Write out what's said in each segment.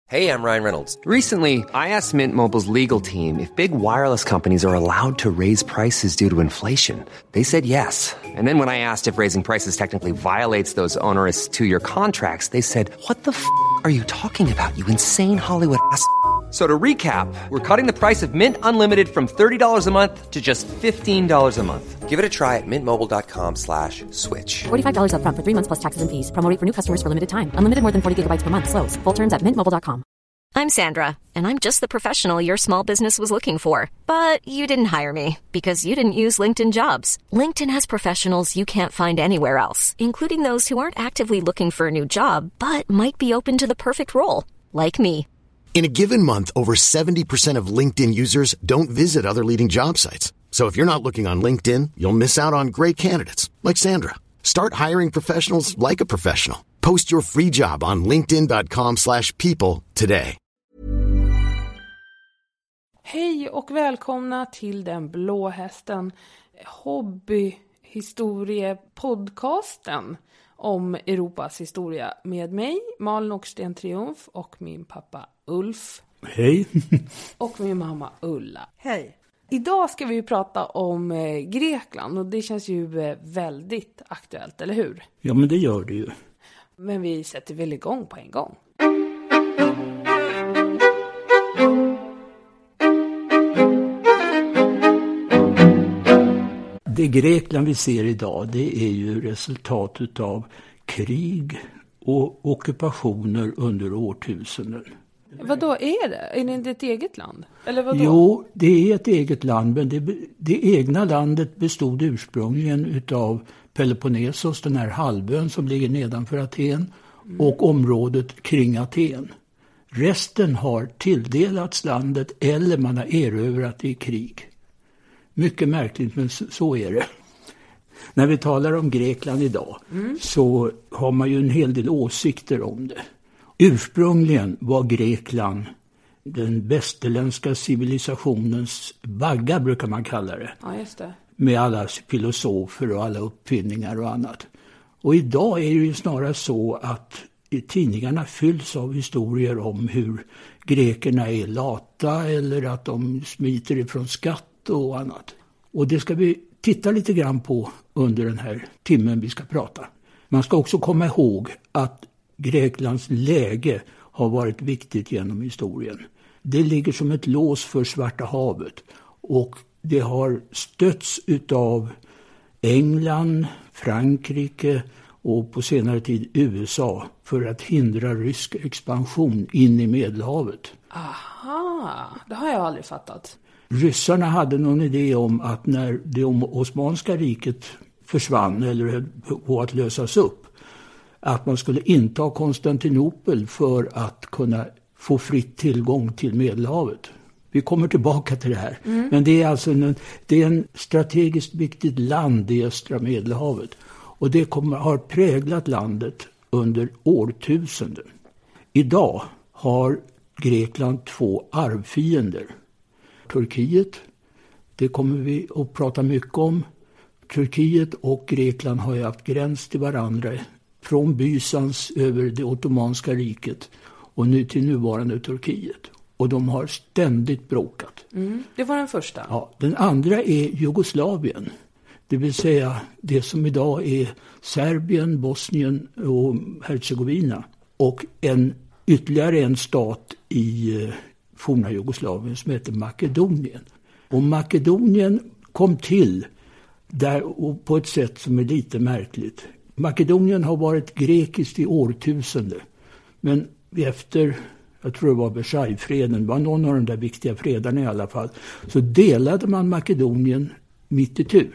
Hey, I'm Ryan Reynolds. Recently, I asked Mint Mobile's legal team if big wireless companies are allowed to raise prices due to inflation. They said yes. And then when I asked if raising prices technically violates those onerous two-year contracts, they said, "What the are you talking about, you insane Hollywood ass?" So to recap, we're cutting the price of Mint Unlimited from $30 a month to just $15 a month. Give it a try at mintmobile.com/switch. $45 up front for 3 months plus taxes and fees. Promo rate for new customers for limited time. Unlimited more than 40 gigabytes per month slows. Full terms at mintmobile.com. I'm Sandra, and I'm just the professional your small business was looking for. But you didn't hire me because you didn't use LinkedIn Jobs. LinkedIn has professionals you can't find anywhere else, including those who aren't actively looking for a new job, but might be open to the perfect role, like me. In a given month, over 70% of LinkedIn users don't visit other leading job sites. So if you're not looking on LinkedIn, you'll miss out on great candidates like Sandra. Start hiring professionals like a professional. Post your free job on linkedin.com/people today. Hej och välkomna till Den blå hästen, hobbyhistoriepodcasten om Europas historia med mig, Malin Oxsten Triumf, och min pappa Ulf. Hej. Och min mamma Ulla. Hej. Idag ska vi ju prata om Grekland och det känns ju väldigt aktuellt, eller hur? Ja, men det gör det ju. Men vi sätter väl igång på en gång. Det Grekland vi ser idag, det är ju resultatet av krig och ockupationer under årtusenden. Vadå är det? Är det inte ett eget land? Eller vadå? Jo, det är ett eget land, men det egna landet bestod ursprungligen utav Peloponnesos, den här halvön som ligger nedanför Aten, och området kring Aten. Resten har tilldelats landet eller man har erövrat det i krig. Mycket märkligt, men så är det. När vi talar om Grekland idag så har man ju en hel del åsikter om det. Ursprungligen var Grekland den västerländska civilisationens vagga, brukar man kalla det. Ja, just det. Med alla filosofer och alla uppfinningar och annat. Och idag är det ju snarare så att tidningarna fylls av historier om hur grekerna är lata eller att de smiter ifrån skatt och annat. Och det ska vi titta lite grann på under den här timmen vi ska prata. Man ska också komma ihåg att Greklands läge har varit viktigt genom historien. Det ligger som ett lås för Svarta havet och det har stötts utav England, Frankrike och på senare tid USA för att hindra rysk expansion in i Medelhavet. Aha, det har jag aldrig fattat. Ryssarna hade någon idé om att när det Osmanska riket försvann eller höll på att lösas upp, att man skulle inta Konstantinopel för att kunna få fritt tillgång till Medelhavet. Vi kommer tillbaka till det här. Men det är alltså en strategiskt viktigt land i östra Medelhavet. Och det har präglat landet under årtusenden. Idag har Grekland 2 arvfiender. Turkiet, det kommer vi att prata mycket om. Turkiet och Grekland har ju haft gräns till varandra från Bysans över det ottomanska riket och nu till nuvarande Turkiet. Och de har ständigt bråkat. Det var den första. Ja, den andra är Jugoslavien. Det vill säga det som idag är Serbien, Bosnien och Herzegovina. Och ytterligare en stat i forna Jugoslavien som heter Makedonien. Och Makedonien kom till där och på ett sätt som är lite märkligt. Makedonien har varit grekiskt i årtusende. Men efter, jag tror det var Versaillesfreden, var någon av de där viktiga fredarna i alla fall, så delade man Makedonien mitt itu.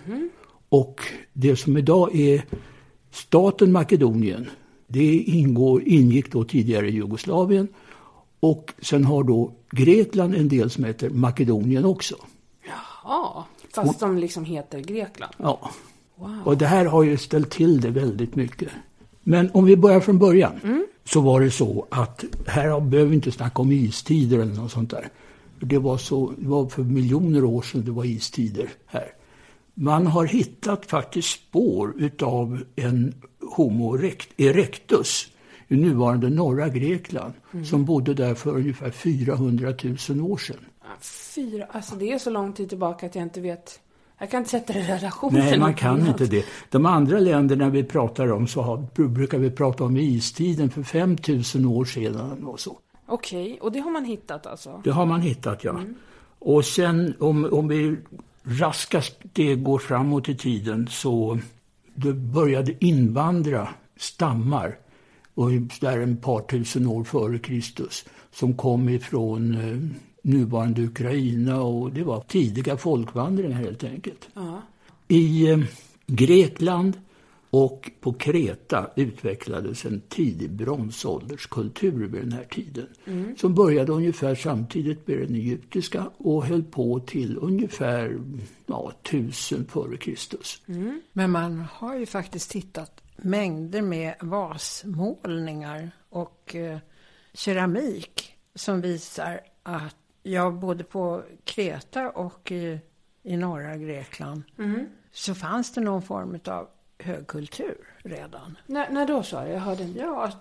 Och det som idag är staten Makedonien, det ingick då tidigare i Jugoslavien. Och sen har då Grekland en del som heter Makedonien också. Jaha, fast de liksom heter Grekland. Ja, wow. Och det här har ju ställt till det väldigt mycket. Men om vi börjar från början så var det så att här behöver vi inte snacka om istider eller något sånt där. Det var för miljoner år sedan det var istider här. Man har hittat faktiskt spår utav en Homo erectus i nuvarande norra Grekland som bodde där för ungefär 400 000 år sedan. Alltså det är så lång tid tillbaka att jag inte vet. Jag kan inte sätta det i relation. Nej, man kan inte det. De andra länderna vi pratar om brukar vi prata om istiden för 5 000 år sedan och så. Okej, och det har man hittat alltså? Det har man hittat, ja. Och sen om vi raskast det går framåt i tiden så det började invandra stammar och där ett par tusen år före Kristus som kom ifrån nuvarande Ukraina och det var tidiga folkvandringar helt enkelt. I Grekland och på Kreta utvecklades en tidig bronsålderskultur vid den här tiden. Som började ungefär samtidigt med den egyptiska och höll på till ungefär 1000 före Kristus. Men man har ju faktiskt hittat mängder med vasmålningar och keramik som visar att både på Kreta och i norra Grekland så fanns det någon form av högkultur redan. När då sa jag hörde inte. Ja,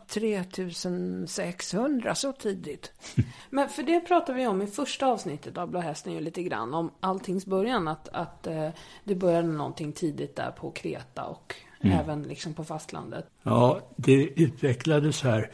3600 så tidigt. Men för det pratar vi om i första avsnittet av Blå hästen ju lite grann om alltings början att det började någonting tidigt där på Kreta och även liksom på fastlandet. Ja, det utvecklades här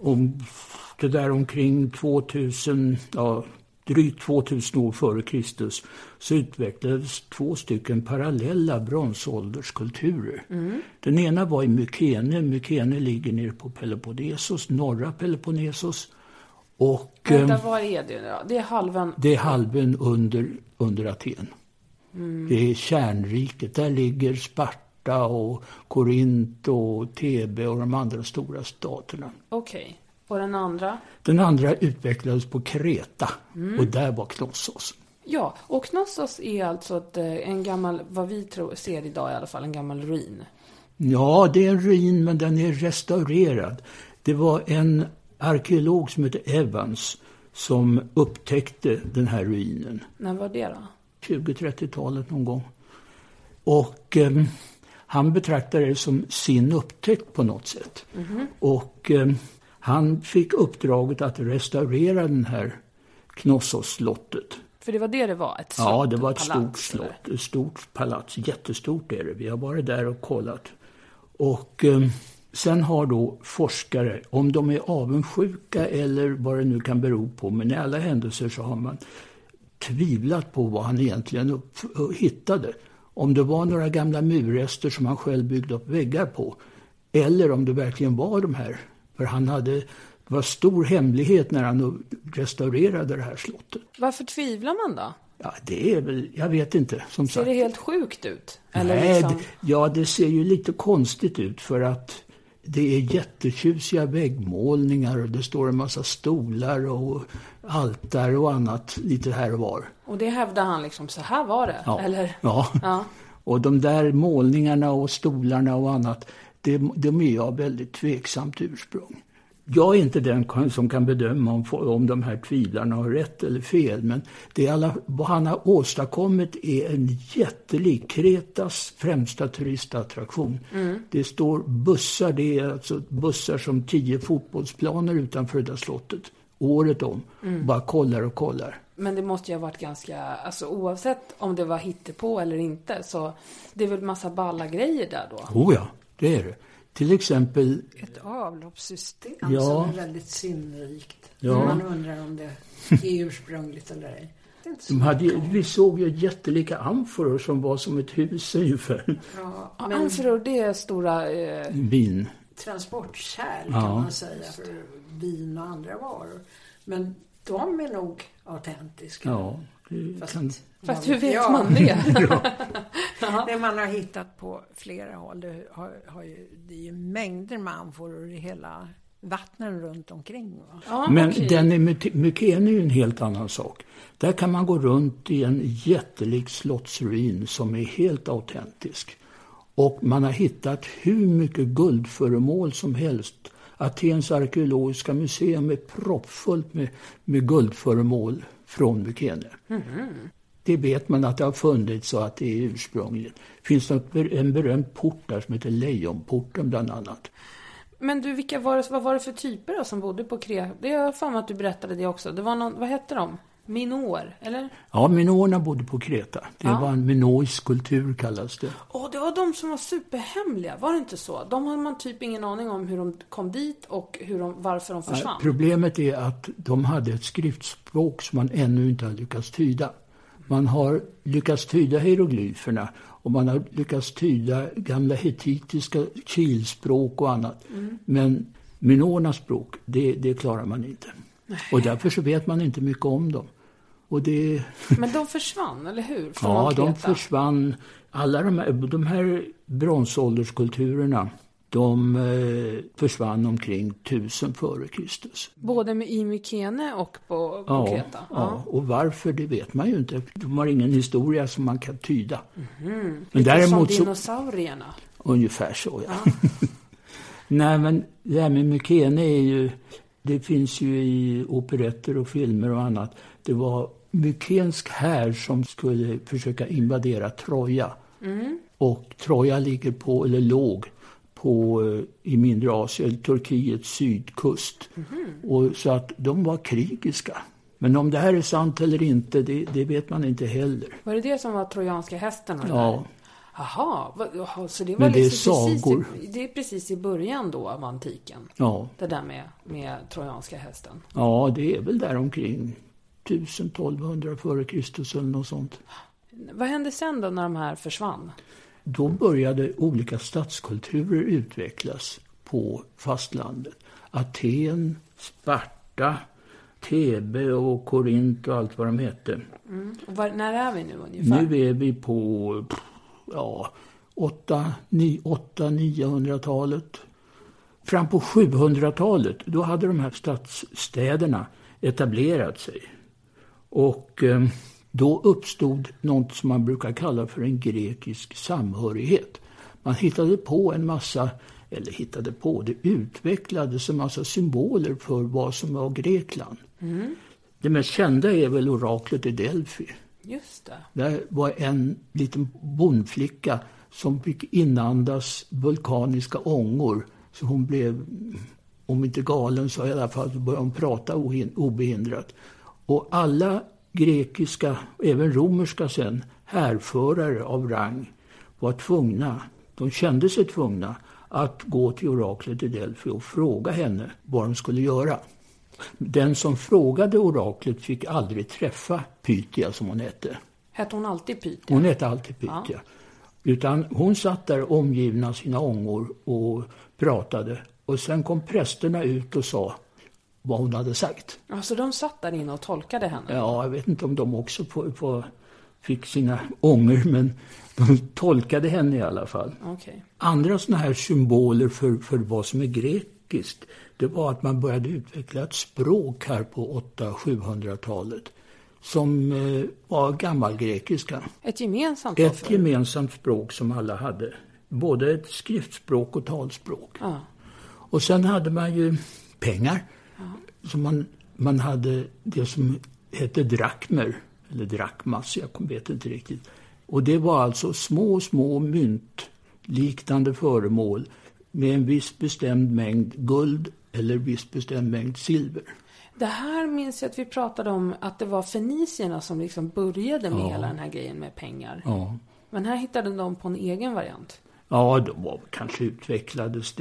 det där omkring 2000 drygt 2000 år före Kristus så utvecklades 2 stycken parallella bronsålderskulturer. Den ena var i Mykene. Mykene ligger nere på Peloponnesos, norra Peloponnesos. Och var är det då? Det är halvön. Det är halvön under Aten. Det är kärnriket. Där ligger Sparta och Korint och Thebe och de andra stora staterna. Okej. Och den andra? Den andra utvecklades på Kreta och där var Knossos. Ja, och Knossos är alltså en gammal, vad vi ser idag i alla fall, en gammal ruin. Ja, det är en ruin men den är restaurerad. Det var en arkeolog som heter Evans som upptäckte den här ruinen. När var det då? 20-30-talet någon gång. Och han betraktade det som sin upptäckt på något sätt. Och han fick uppdraget att restaurera den här Knossos-slottet. För det var det var, ett slott? Ja, det var ett palats, stort slott, ett stort palats, jättestort är det. Vi har varit där och kollat. Och sen har då forskare, om de är avundsjuka eller vad det nu kan bero på, men i alla händelser så har man tvivlat på vad han egentligen hittade. Om det var några gamla murrester som han själv byggde upp väggar på. Eller om det verkligen var de här. För det var stor hemlighet när han restaurerade det här slottet. Varför tvivlar man då? Ja, det är väl, jag vet inte. Som ser sagt. Det helt sjukt ut? Eller nej, liksom... det ser ju lite konstigt ut för att det är jättetjusiga väggmålningar och det står en massa stolar och altar och annat lite här och var. Och det hävdar han liksom, så här var det? Ja, eller? Ja. Och de där målningarna och stolarna och annat, de är jag väldigt tveksamt ursprung. Jag är inte den som kan bedöma om de här tvivlarna har rätt eller fel, men vad han har åstadkommit är en jättelik Kretas främsta turistattraktion. Det står bussar, det är alltså bussar som 10 fotbollsplaner utanför det där slottet året om. Bara kollar och kollar. Men det måste ju ha varit ganska, alltså oavsett om det var hittepå eller inte, så det är väl massa balla grejer där då? Oh ja, det är det. Till exempel... Ett avloppssystem som är väldigt sinnrikt. Ja. Man undrar om det är ursprungligt eller ej. Vi såg ju jättelika amforor som var som ett hus ungefär. Ja, men... Amforor, det är stora... Vin. Transportkärl kan man säga för vin och andra varor. Men de är nog autentiska. Ja, Fast hur vet man det? Det man har hittat på flera håll. Det är ju mängder med amforor i hela vattnen runt omkring. Va? Ja, men den är Mykene är ju en helt annan sak. Där kan man gå runt i en jättelik slottsruin som är helt autentisk. Och man har hittat hur mycket guldföremål som helst. Atens arkeologiska museum är proppfullt med guldföremål från Mykene. Det vet man att det har funnits så att det är ursprungligt. Det finns en berömd port där som heter Lejonporten bland annat. Men du, vad var det för typer då som bodde på Kreta? Det har jag för mig att du berättade det också. Det var någon, vad hette de? Minor, eller? Ja, minorerna bodde på Kreta. Det var en minoisk kultur kallas det. Det var de som var superhemliga, var det inte så? De hade man typ ingen aning om hur de kom dit och varför de försvann. Problemet är att de hade ett skriftspråk som man ännu inte har lyckats tyda. Man har lyckats tyda hieroglyferna och man har lyckats tyda gamla hetitiska kilspråk och annat. Men minorernas språk, det klarar man inte. Nej. Och därför så vet man inte mycket om dem. Och Men de försvann, eller hur? Ja, de försvann. Alla de här bronsålderskulturerna, de försvann omkring 1000 före Kristus. Både i Mykene och på Kreta? Ja, och varför det vet man ju inte. De har ingen historia som man kan tyda. Men däremot som dinosaurierna? Ungefär så, ja. Nej, men det här med Mykene är ju... Det finns ju i operetter och filmer och annat. Det var mykensk här som skulle försöka invadera Troja. Och Troja låg i mindre Asien, Turkiets sydkust. Och så att de var krigiska. Men om det här är sant eller inte, det vet man inte heller. Var det som var trojanska hästen? Ja. Jaha, så det var men det liksom är sagor. Det är precis i början då av antiken. Ja. Det där med trojanska hästen. Ja, det är väl där omkring 1000-1200 före Kristus eller något sånt. Vad hände sen då när de här försvann? Då började olika stadskulturer utvecklas på fastlandet. Aten, Sparta, Thebe och Korint och allt vad de hette. Och när är vi nu ungefär? Nu är vi på 800-900-talet. Fram på 700-talet, då hade de här stadsstäderna etablerat sig. Och då uppstod något som man brukar kalla för en grekisk samhörighet. Man hittade på det utvecklades en massa symboler för vad som var Grekland. Det mest kända är väl oraklet i Delphi. Just det. Där var en liten bondflicka som fick inandas vulkaniska ångor. Så hon blev, om inte galen så i alla fall, började hon prata obehindrat. Och alla grekiska, även romerska sen, härförare av rang var de kände sig tvungna att gå till oraklet i Delphi och fråga henne vad de skulle göra. Den som frågade oraklet fick aldrig träffa Pythia som hon hette. Hette hon alltid Pythia? Hon hette alltid Pythia. Ja. Utan hon satt där omgivna av sina ångor och pratade. Och sen kom prästerna ut och sa vad hon hade sagt. Alltså de satt där inne och tolkade henne? Ja, jag vet inte om de också fick sina ångor, men de tolkade henne i alla fall. Okay. Andra såna här symboler för vad som är grekiskt, det var att man började utveckla ett språk här på 800-700-talet som var gammalgrekiska. Ett gemensamt språk? Ett gemensamt språk som alla hade. Både ett skriftspråk och talspråk. Ja. Och sen hade man ju pengar. Ja. Så man hade det som hette drakmer. Eller drakmas, jag vet inte riktigt. Och det var alltså små myntliknande föremål med en viss bestämd mängd guld eller viss bestämd mängd silver. Det här minns jag att vi pratade om, att det var fenicierna som liksom började med hela den här grejen med pengar. Ja. Men här hittade de på en egen variant. Ja, de var kanske utvecklades.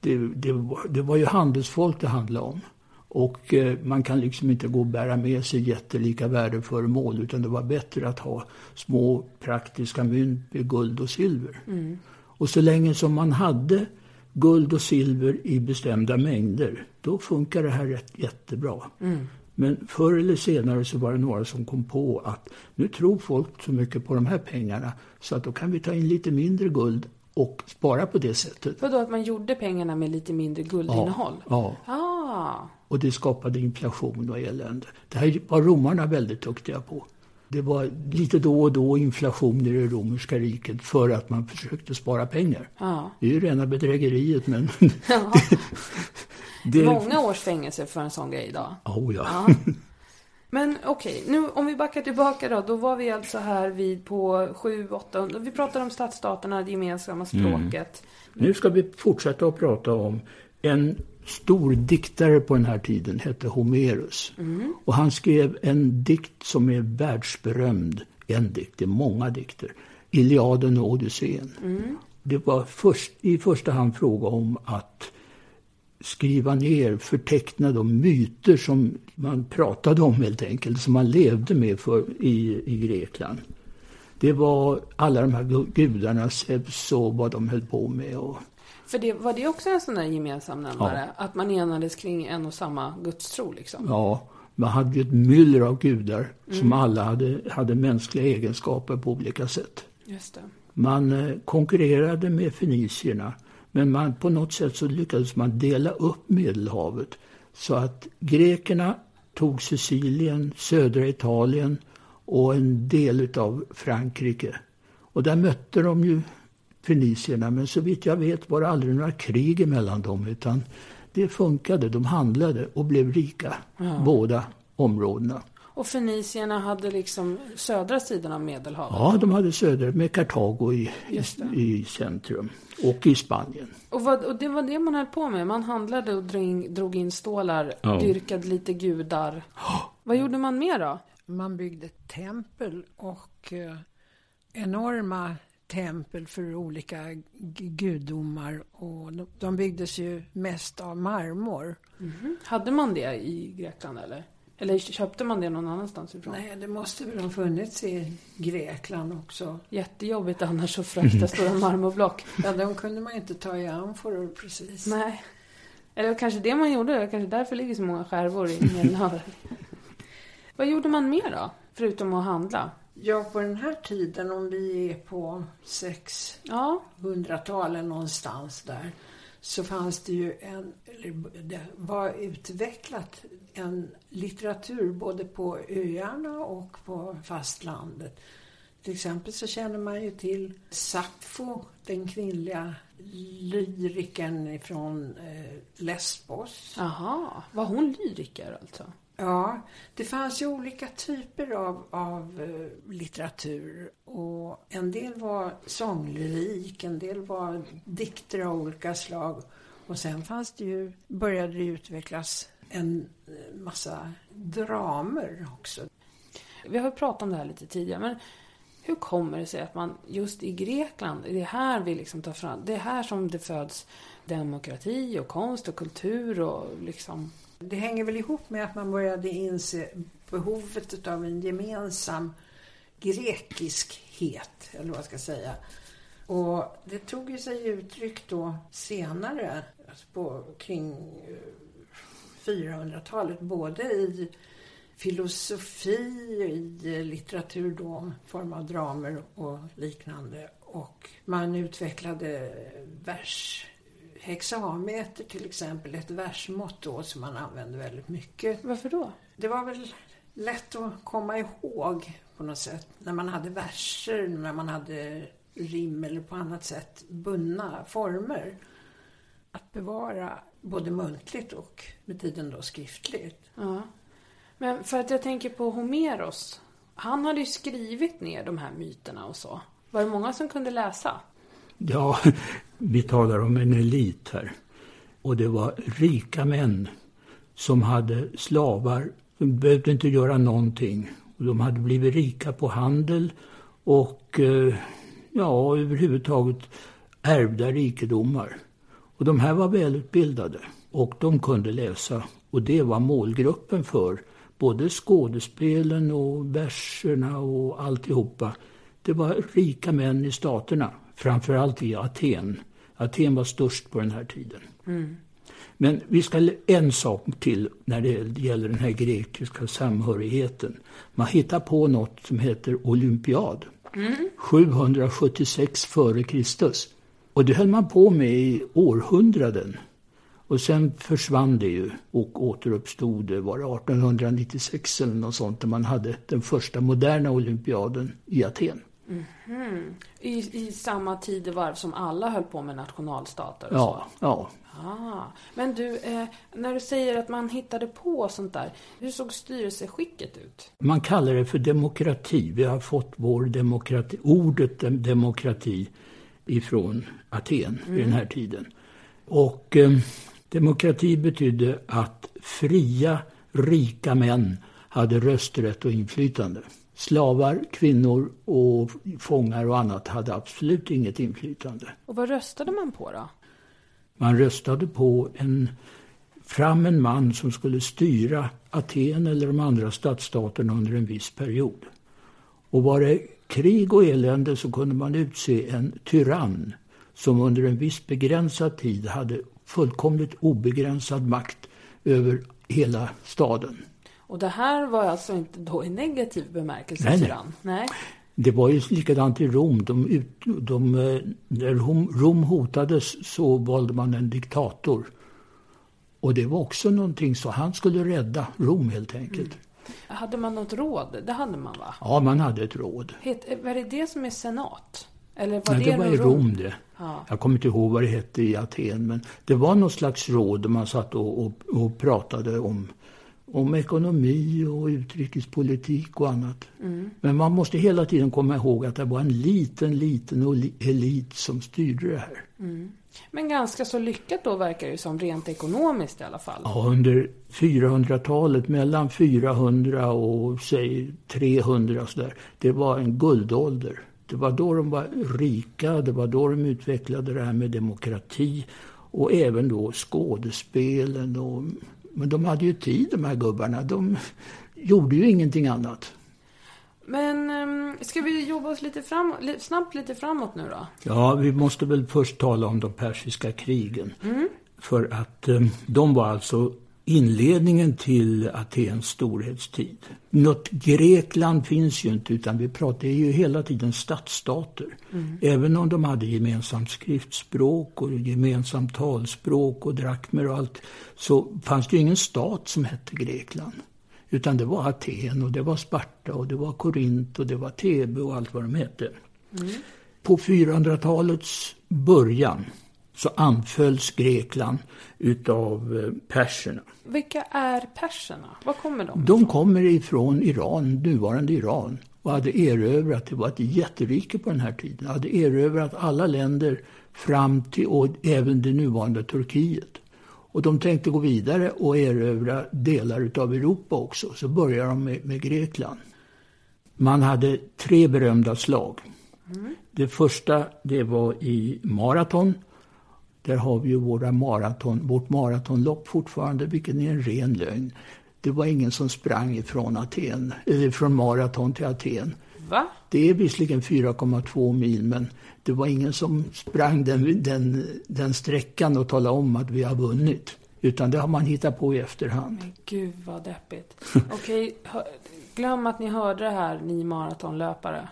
Det var ju handelsfolk det handlade om. Och man kan liksom inte gå och bära med sig jättelika värdeföremål, utan det var bättre att ha små praktiska mynt med guld och silver. Mm. Och så länge som man hade guld och silver i bestämda mängder, då funkar det här jättebra. Mm. Men förr eller senare så var det några som kom på att nu tror folk så mycket på de här pengarna så att då kan vi ta in lite mindre guld och spara på det sättet. För då att man gjorde pengarna med lite mindre guldinnehåll? Ja. Och det skapade inflation och elände. Det här var romarna väldigt duktiga på. Det var lite då och då inflation i det romerska riket för att man försökte spara pengar. Ja. Det är ju rena bedrägeriet, men... Ja. det är många års fängelse för en sån grej idag. Oh, ja. Ja. Men okej, nu om vi backar tillbaka då var vi alltså här vid på 700-800. Vi pratade om stadsstaterna, det gemensamma språket. Nu ska vi fortsätta att prata om En stor diktare på den här tiden hette Homerus. Och han skrev en dikt som är världsberömd. En dikt, det är många dikter. Iliaden och Odysseen. Det var i första hand fråga om att skriva ner, förteckna de myter som man pratade om helt enkelt, som man levde med i Grekland. Det var alla de här gudarna, Zeus och vad de höll på med. För var det också en sån där gemensam nämnare? Ja. Att man enades kring en och samma gudstro liksom? Ja, man hade ju ett myller av gudar som alla hade mänskliga egenskaper på olika sätt. Just det. Man konkurrerade med fenicierna, men på något sätt så lyckades man dela upp Medelhavet så att grekerna tog Sicilien, södra Italien och en del av Frankrike. Och där mötte de ju fenicierna, men så vitt jag vet var det aldrig några krig emellan dem, utan det funkade. De handlade och blev rika, båda områdena. Och fenicierna hade liksom södra sidan av Medelhavet? Ja, de hade söder med Kartago i centrum och i Spanien. Och det var det man höll på med? Man handlade och drog in stålar, dyrkade lite gudar. Vad gjorde man mer då? Man byggde tempel och enorma tempel för olika gudomar. Och de byggdes ju mest av marmor. Hade man det i Grekland eller? Eller köpte man det någon annanstans ifrån? Nej, det måste väl ha funnits i Grekland också. Jättejobbigt annars att frakta stora marmorblock. Ja, de kunde man inte ta i amforor precis. Nej. Eller kanske det man gjorde. Kanske därför ligger så många skärvor i Medelhavet. Vad gjorde man mer då? Förutom att handla? Ja, på den här tiden, om vi är på 600-talet någonstans där, så fanns det ju det var utvecklat en litteratur både på öarna och på fastlandet. Till exempel så känner man ju till Sappho, den kvinnliga lyrikern från Lesbos. Aha, var hon lyriker alltså? Ja, det fanns ju olika typer av litteratur, och en del var sånglyrik, en del var dikter av olika slag, och sen började det utvecklas en massa dramer också. Vi har pratat om det här lite tidigare, men hur kommer det sig att man just i Grekland, det är här vi liksom tar fram, det är här som det föds demokrati och konst och kultur och liksom... Det hänger väl ihop med att man började inse behovet av en gemensam grekiskhet, eller vad jag ska säga. Och det tog ju sig uttryck då senare, alltså kring 400-talet, både i filosofi, i litteratur då, form av dramer och liknande. Och man utvecklade hexameter till exempel, ett versmått då som man använde väldigt mycket. Varför då? Det var väl lätt att komma ihåg på något sätt. När man hade verser, när man hade rim eller på annat sätt bundna former. Att bevara både muntligt och med tiden då skriftligt. Ja. Men för att jag tänker på Homeros. Han hade ju skrivit ner de här myterna och så. Var det många som kunde läsa? Ja, vi talar om en elit här. Och det var rika män som hade slavar. De behövde inte göra någonting. Och de hade blivit rika på handel och överhuvudtaget ärvda rikedomar. Och de här var välutbildade och de kunde läsa. Och det var målgruppen för både skådespelen och verserna och alltihopa. Det var rika män i staterna, framförallt i Aten. Aten var störst på den här tiden. Mm. Men vi ska en sak till när det gäller den här grekiska samhörigheten. Man hittar på något som heter olympiad. 776 före Kristus. Och det höll man på med i århundraden. Och sen försvann det ju och återuppstod det, var det 1896 eller något sånt, där man hade den första moderna olympiaden i Aten. Mm-hmm. I samma tidevarv som alla höll på med nationalstater och ja, så? Ja. Men du, när du säger att man hittade på sånt där, hur såg styrelseskicket ut? Man kallar det för demokrati. Vi har fått vår demokrati, ordet demokrati ifrån Aten i den här tiden. Och Demokrati betydde att fria, rika män hade rösträtt och inflytande. Slavar, kvinnor och fångar och annat hade absolut inget inflytande. Och vad röstade man på då? Man röstade på en man som skulle styra Aten eller de andra stadsstaterna under en viss period. Och var det krig och elände så kunde man utse en tyrann som under en viss begränsad tid hade fullkomligt obegränsad makt över hela staden. Och det här var alltså inte då i negativ bemärkelse tyrann? Nej. Det var ju likadant i Rom. När Rom hotades så valde man en diktator. Och det var också någonting så han skulle rädda Rom helt enkelt. Hade man något råd? Det hade man va? Ja, man hade ett råd. Var det det som är senat? Eller var det var i Rom det. Ja. Jag kommer inte ihåg vad det hette i Aten. Men det var något slags råd där man satt och pratade om ekonomi och utrikespolitik och annat. Men man måste hela tiden komma ihåg att det var en liten elit som styrde det här. Men ganska så lyckat då verkar det som rent ekonomiskt i alla fall. Ja, under 400-talet, mellan 400 och säg 300 så där, det var en guldålder. Det var då de var rika, det var då de utvecklade det här med demokrati och även då skådespelen. Men de hade ju tid, de här gubbarna. De gjorde ju ingenting annat. Men ska vi jobba oss snabbt lite framåt nu då? Ja, vi måste väl först tala om de persiska krigen. För att de var alltså inledningen till Atens storhetstid. Något Grekland finns ju inte, utan vi pratar ju hela tiden stadsstater. Även om de hade gemensamt skriftspråk och gemensamt talspråk och drakmer och allt, så fanns det ju ingen stat som hette Grekland. Utan det var Aten och det var Sparta och det var Korint och det var Thebe och allt vad de hette. På 400-talets början så anfölls Grekland utav perserna. Vilka är perserna? Var kommer de ifrån? De kommer ifrån Iran, nuvarande Iran. Och hade erövrat, det var ett jätterike på den här tiden, hade erövrat alla länder fram till och även det nuvarande Turkiet. Och de tänkte gå vidare och erövra delar utav Europa också. Så började de med Grekland. Man hade 3 berömda slag. Det första, det var i maraton. Där har vi ju vårt maratonlopp fortfarande, vilket är en ren lögn. Det var ingen som sprang från maraton till Aten. Va? Det är visserligen 4,2 mil, men det var ingen som sprang den sträckan och talade om att vi har vunnit. Utan det har man hittat på i efterhand. Men gud vad deppigt. Okej, glöm att ni hörde det här, ni maratonlöpare.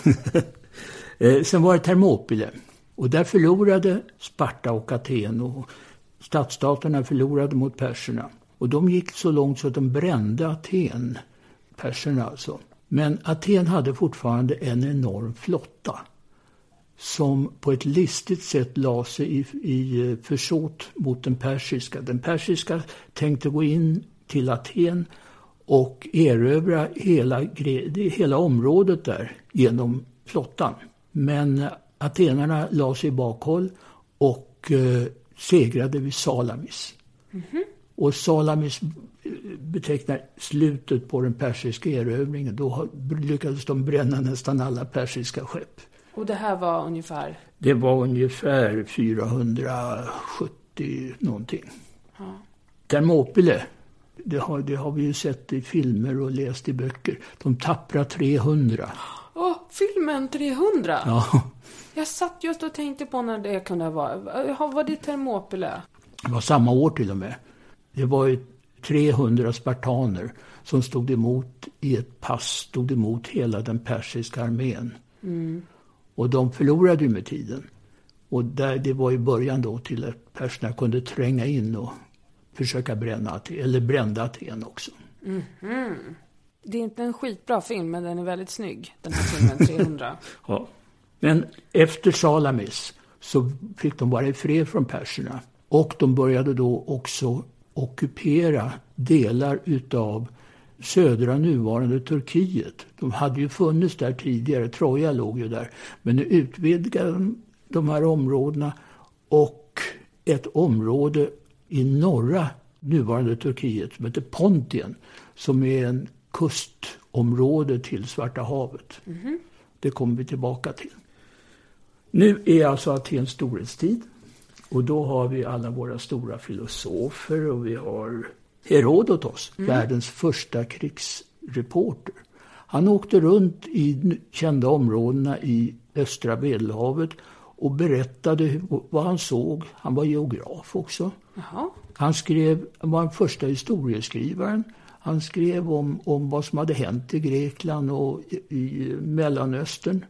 Sen var det Thermopyle. Och där förlorade Sparta och Aten och stadsstaterna förlorade mot perserna. Och de gick så långt så att de brände Aten, perserna alltså. Men Aten hade fortfarande en enorm flotta som på ett listigt sätt la sig i försåt mot den persiska. Den persiska tänkte gå in till Aten och erövra hela området där genom flottan. Men atenarna la sig i bakhåll och segrade vid Salamis. Och Salamis betecknar slutet på den persiska erövringen. Då lyckades de bränna nästan alla persiska skepp. Och det här var ungefär? Det var ungefär 470 någonting. Ja. Thermopyle, det har vi ju sett i filmer och läst i böcker. De tappra 300. Filmen 300? Ja. Jag satt just och tänkte på när det kunde vara. Var det Thermopyle? Det var samma år till och med. Det var ju 300 spartaner som stod emot hela den persiska armén. Och de förlorade ju med tiden. Och det var i början då till att perserna kunde tränga in och försöka brända Aten också. Det är inte en skitbra film, men den är väldigt snygg, den här filmen 300. Ja. Men efter Salamis så fick de vara i fred från perserna. Och de började då också ockupera delar utav södra nuvarande Turkiet. De hade ju funnits där tidigare, Troja låg ju där. Men nu utvidgade de här områdena och ett område i norra nuvarande Turkiet som heter Pontien, som är en kustområde till Svarta havet. Det kommer vi tillbaka till. Nu är alltså Atens storhetstid, och då har vi alla våra stora filosofer, och vi har Herodotos, världens första krigsreporter. Han åkte runt i kända områdena i östra Medelhavet och berättade vad han såg. Han var geograf också. Jaha. Han var den första historieskrivaren. Han skrev om vad som hade hänt i Grekland och i Mellanöstern.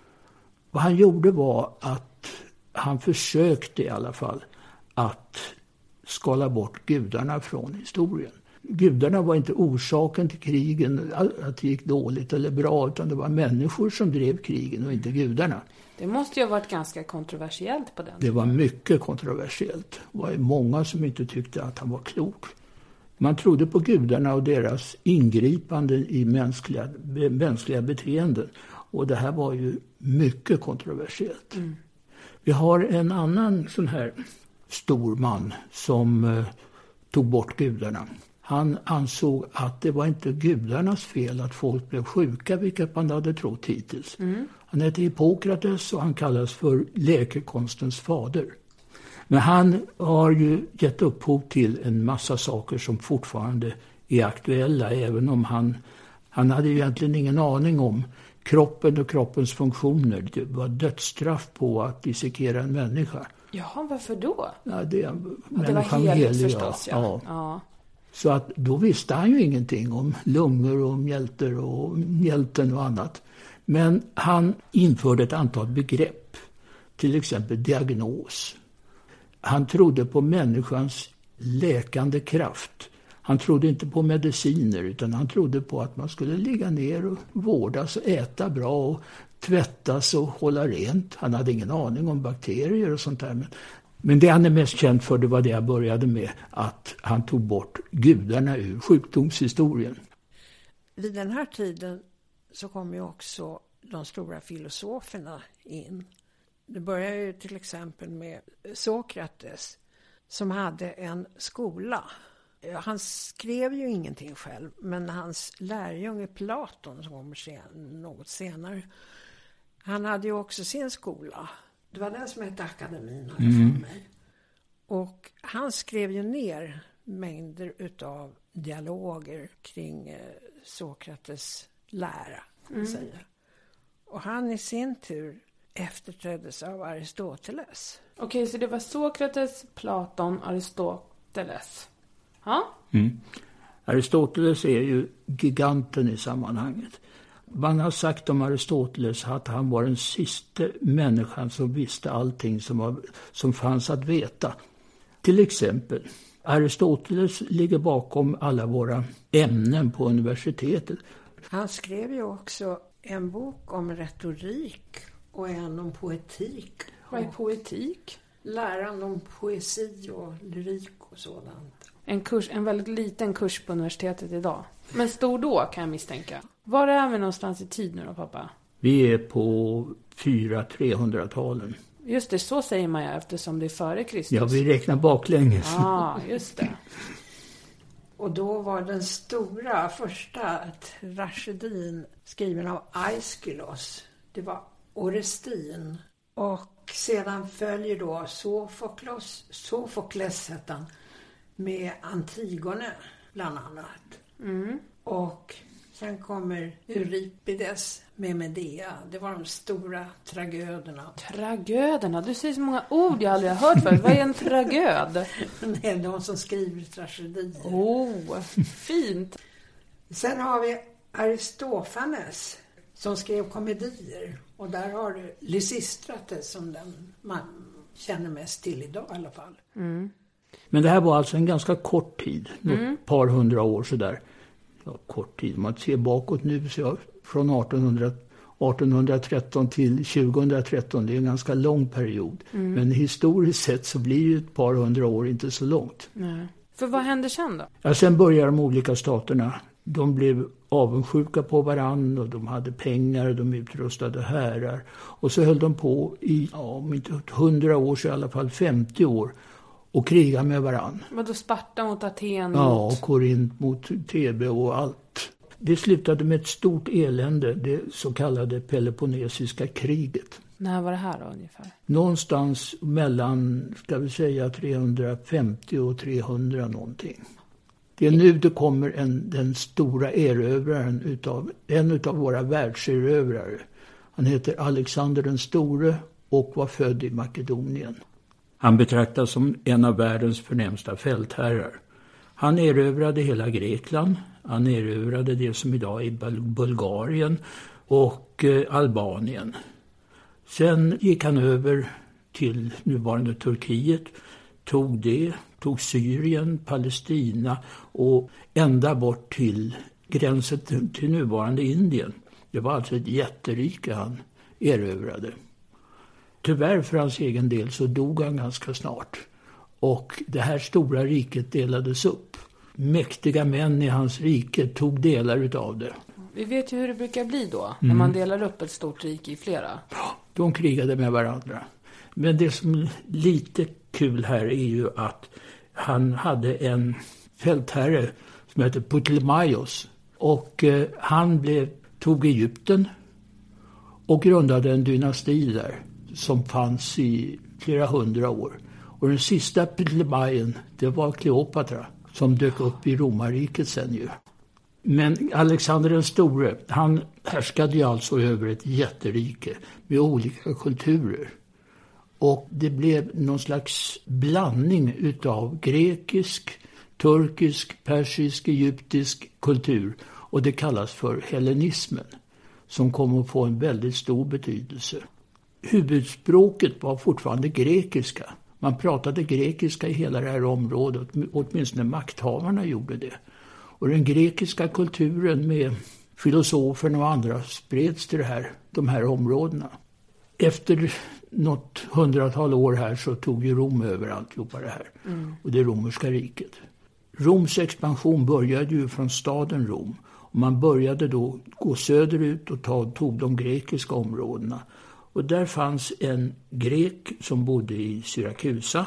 Vad han gjorde var att han försökte i alla fall att skala bort gudarna från historien. Gudarna var inte orsaken till krigen, att det gick dåligt eller bra, utan det var människor som drev krigen och inte gudarna. Det måste ju ha varit ganska kontroversiellt på den. Det var mycket kontroversiellt. Det var många som inte tyckte att han var klok. Man trodde på gudarna och deras ingripanden i mänskliga beteenden. Och det här var ju mycket kontroversiellt. Vi har en annan sån här stor man som tog bort gudarna. Han ansåg att det var inte gudarnas fel att folk blev sjuka, vilket man hade trott hittills. Han hette Hippokrates och han kallas för läkekonstens fader. Men han har ju gett upphov till en massa saker som fortfarande är aktuella, även om han hade ju egentligen ingen aning om kroppen och kroppens funktioner. Det var dödsstraff på att dissekera en människa. Jaha, varför då? Ja, det var heligt förstås, ja. Så att då visste han ju ingenting om lungor och mjälter och mjälten och annat. Men han införde ett antal begrepp, till exempel diagnos. Han trodde på människans läkande kraft. Han trodde inte på mediciner, utan han trodde på att man skulle ligga ner och vårdas och äta bra och tvättas och hålla rent. Han hade ingen aning om bakterier och sånt där. Men det han är mest känd för, det var det jag började med, att han tog bort gudarna ur sjukdomshistorien. Vid den här tiden så kom ju också de stora filosoferna in. Det börjar ju till exempel med Sokrates som hade en skola. Han skrev ju ingenting själv, men hans lärjunge Platon som kommer något senare, han hade ju också sin skola. Det var den som hette Akademin för mig. Och han skrev ju ner mängder utav dialoger kring Sokrates lära, kan man säga. Och han i sin tur efterträddes av Aristoteles. Okej, så det var Sokrates, Platon, Aristoteles. Ja? Aristoteles är ju giganten i sammanhanget. Man har sagt om Aristoteles att han var den sista människan som visste allting som fanns att veta. Till exempel, Aristoteles ligger bakom alla våra ämnen på universitetet. Han skrev ju också en bok om retorik och en om poetik. Vad är poetik? Läran om poesi och lyrik och sådant. En väldigt liten kurs på universitetet idag. Men stor då, kan jag misstänka. Var är vi någonstans i tid nu då, pappa? Vi är på 400-300-talen. Just det, så säger man ju eftersom det är före Kristus. Ja, vi räknar baklänges. Ja, just det. Och då var den stora första tragedin skriven av Aeschylus. Det var Orestin. Och sedan följer då Sofokles hette han, med Antigone bland annat. Och sen kommer Euripides med Medea. Det var de stora tragöderna. Tragöderna? Du säger så många ord jag aldrig har hört förut. Vad är en tragöd? Det är de som skriver tragedier. Oh, fint. Sen har vi Aristofanes som skrev komedier. Och där har du Lysistrates som den man känner mest till idag i alla fall. Men det här var alltså en ganska kort tid. Ett par hundra år sådär. Ja, kort tid. Om man ser bakåt nu så från 1813 till 2013. Det är en ganska lång period. Men historiskt sett så blir ju ett par hundra år inte så långt. Nej. För vad hände sen då? Ja, sen började de olika staterna. De blev avundsjuka på varann och de hade pengar, de utrustade härar. Och så höll de på i, om inte 100 år så i alla fall 50 år. och kriga med varann. Men då Sparta mot Aten? Ja, och Korint mot Thebe och allt. Det slutade med ett stort elände, det så kallade Peloponnesiska kriget. När var det här då ungefär? Någonstans mellan, ska vi säga 350 och 300 någonting. Det är nu det kommer den stora erövraren en av våra världserövrare. Han heter Alexander den store och var född i Makedonien. Han betraktas som en av världens förnämsta fältherrar. Han erövrade hela Grekland. Han erövrade det som idag är Bulgarien och Albanien. Sen gick han över till nuvarande Turkiet, tog Syrien, Palestina och ända bort till gränsen till nuvarande Indien. Det var alltså ett jätterike han erövrade. Tyvärr för hans egen del så dog han ganska snart. Och det här stora riket delades upp. Mäktiga män i hans rike tog delar utav det. Vi vet ju hur det brukar bli då, när man delar upp ett stort rike i flera. Ja, de krigade med varandra. Men det som är lite kul här är ju att han hade en fältherre som heter Ptolemaios. Och han tog Egypten och grundade en dynasti där som fanns i flera hundra år. Och den sista Ptolemaien, det var Kleopatra som dök upp i romarriket sen ju. Men Alexander den store, han härskade ju alltså över ett jätterike med olika kulturer. Och det blev någon slags blandning utav grekisk, turkisk, persisk, egyptisk kultur. Och det kallas för hellenismen, som kom att få en väldigt stor betydelse. Huvudspråket var fortfarande grekiska. Man pratade grekiska i hela det här området, åtminstone makthavarna gjorde det. Och den grekiska kulturen med filosoferna och andra spreds till de här områdena. Efter något 100-tal år här så tog ju Rom över alltihopa det här. Och det romerska riket. Roms expansion började ju från staden Rom. Och man började då gå söderut och tog de grekiska områdena. Och där fanns en grek som bodde i Syrakusa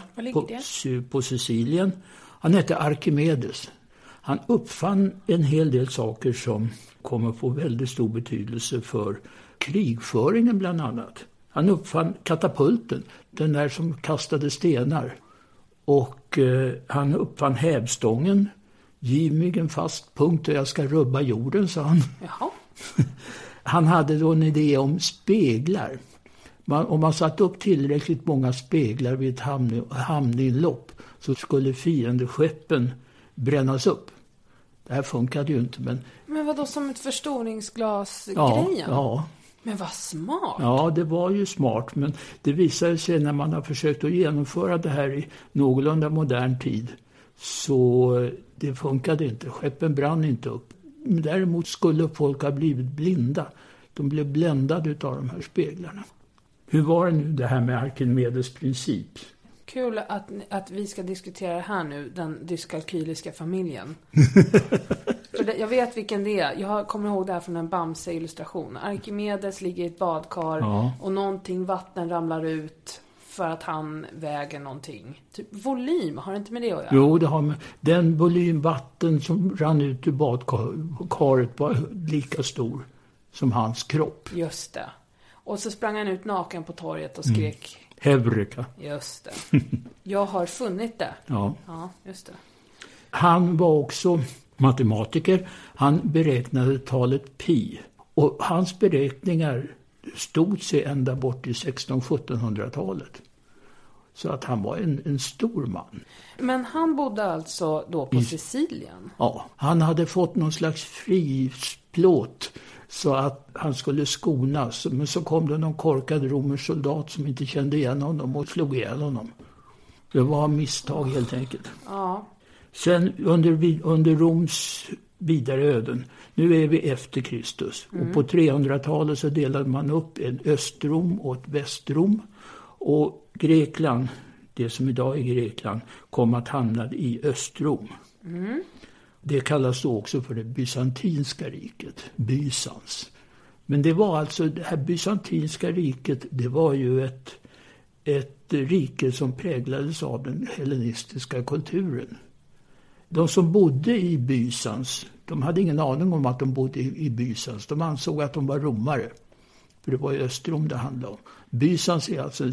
på Sicilien. Han hette Arkimedes. Han uppfann en hel del saker som kommer få väldigt stor betydelse för krigföringen bland annat. Han uppfann katapulten, den där som kastade stenar. Och han uppfann hävstången. Giv mig en fast punkt och jag ska rubba jorden, sa han. Jaha. Han hade då en idé om speglar. Om man satt upp tillräckligt många speglar vid ett hamninlopp så skulle fiendeskeppen brännas upp. Det här funkade ju inte. Men vad då, som ett förstoringsglas-grejen? Ja. Men vad smart. Ja, det var ju smart. Men det visade sig när man har försökt att genomföra det här i någorlunda modern tid. Så det funkade inte. Skeppen brann inte upp. Däremot skulle folk ha blivit blinda. De blev bländade av de här speglarna. Hur var det nu det här med Arkimedes princip? Kul att vi ska diskutera här nu, den dyskalkyliska familjen. För jag vet vilken det är. Jag kommer ihåg det här från en Bamse-illustration. Arkimedes ligger i ett badkar och någonting vatten ramlar ut för att han väger någonting. Typ volym, har det inte med det att göra? Jo, det har med den volym vatten som rann ut ur badkaret var lika stor som hans kropp. Just det. Och så sprang han ut naken på torget och skrek... Hevreka. Just det. Jag har funnit det. Ja, just det. Han var också matematiker. Han beräknade talet pi. Och hans beräkningar stod sig ända bort i 1600-1700-talet. Så att han var en stor man. Men han bodde alltså då på Sicilien? Ja, han hade fått någon slags friplåt så att han skulle skonas. Men så kom det någon korkad romersk soldat som inte kände igen honom och slog ihjäl honom. Det var misstag helt enkelt. Ja. Sen under Roms vidare öden, nu är vi efter Kristus. Och på 300-talet så delade man upp en Östrom och ett Västrom. Och Grekland, det som idag är Grekland, kom att hamna i Östrom. Det kallas då också för det bysantinska riket, Bysans. Men det var alltså, det här bysantinska riket, det var ju ett rike som präglades av den hellenistiska kulturen. De som bodde i Bysans, de hade ingen aning om att de bodde i Bysans. De ansåg att de var romare. För det var ju Östrom det handlade om. Bysans är alltså en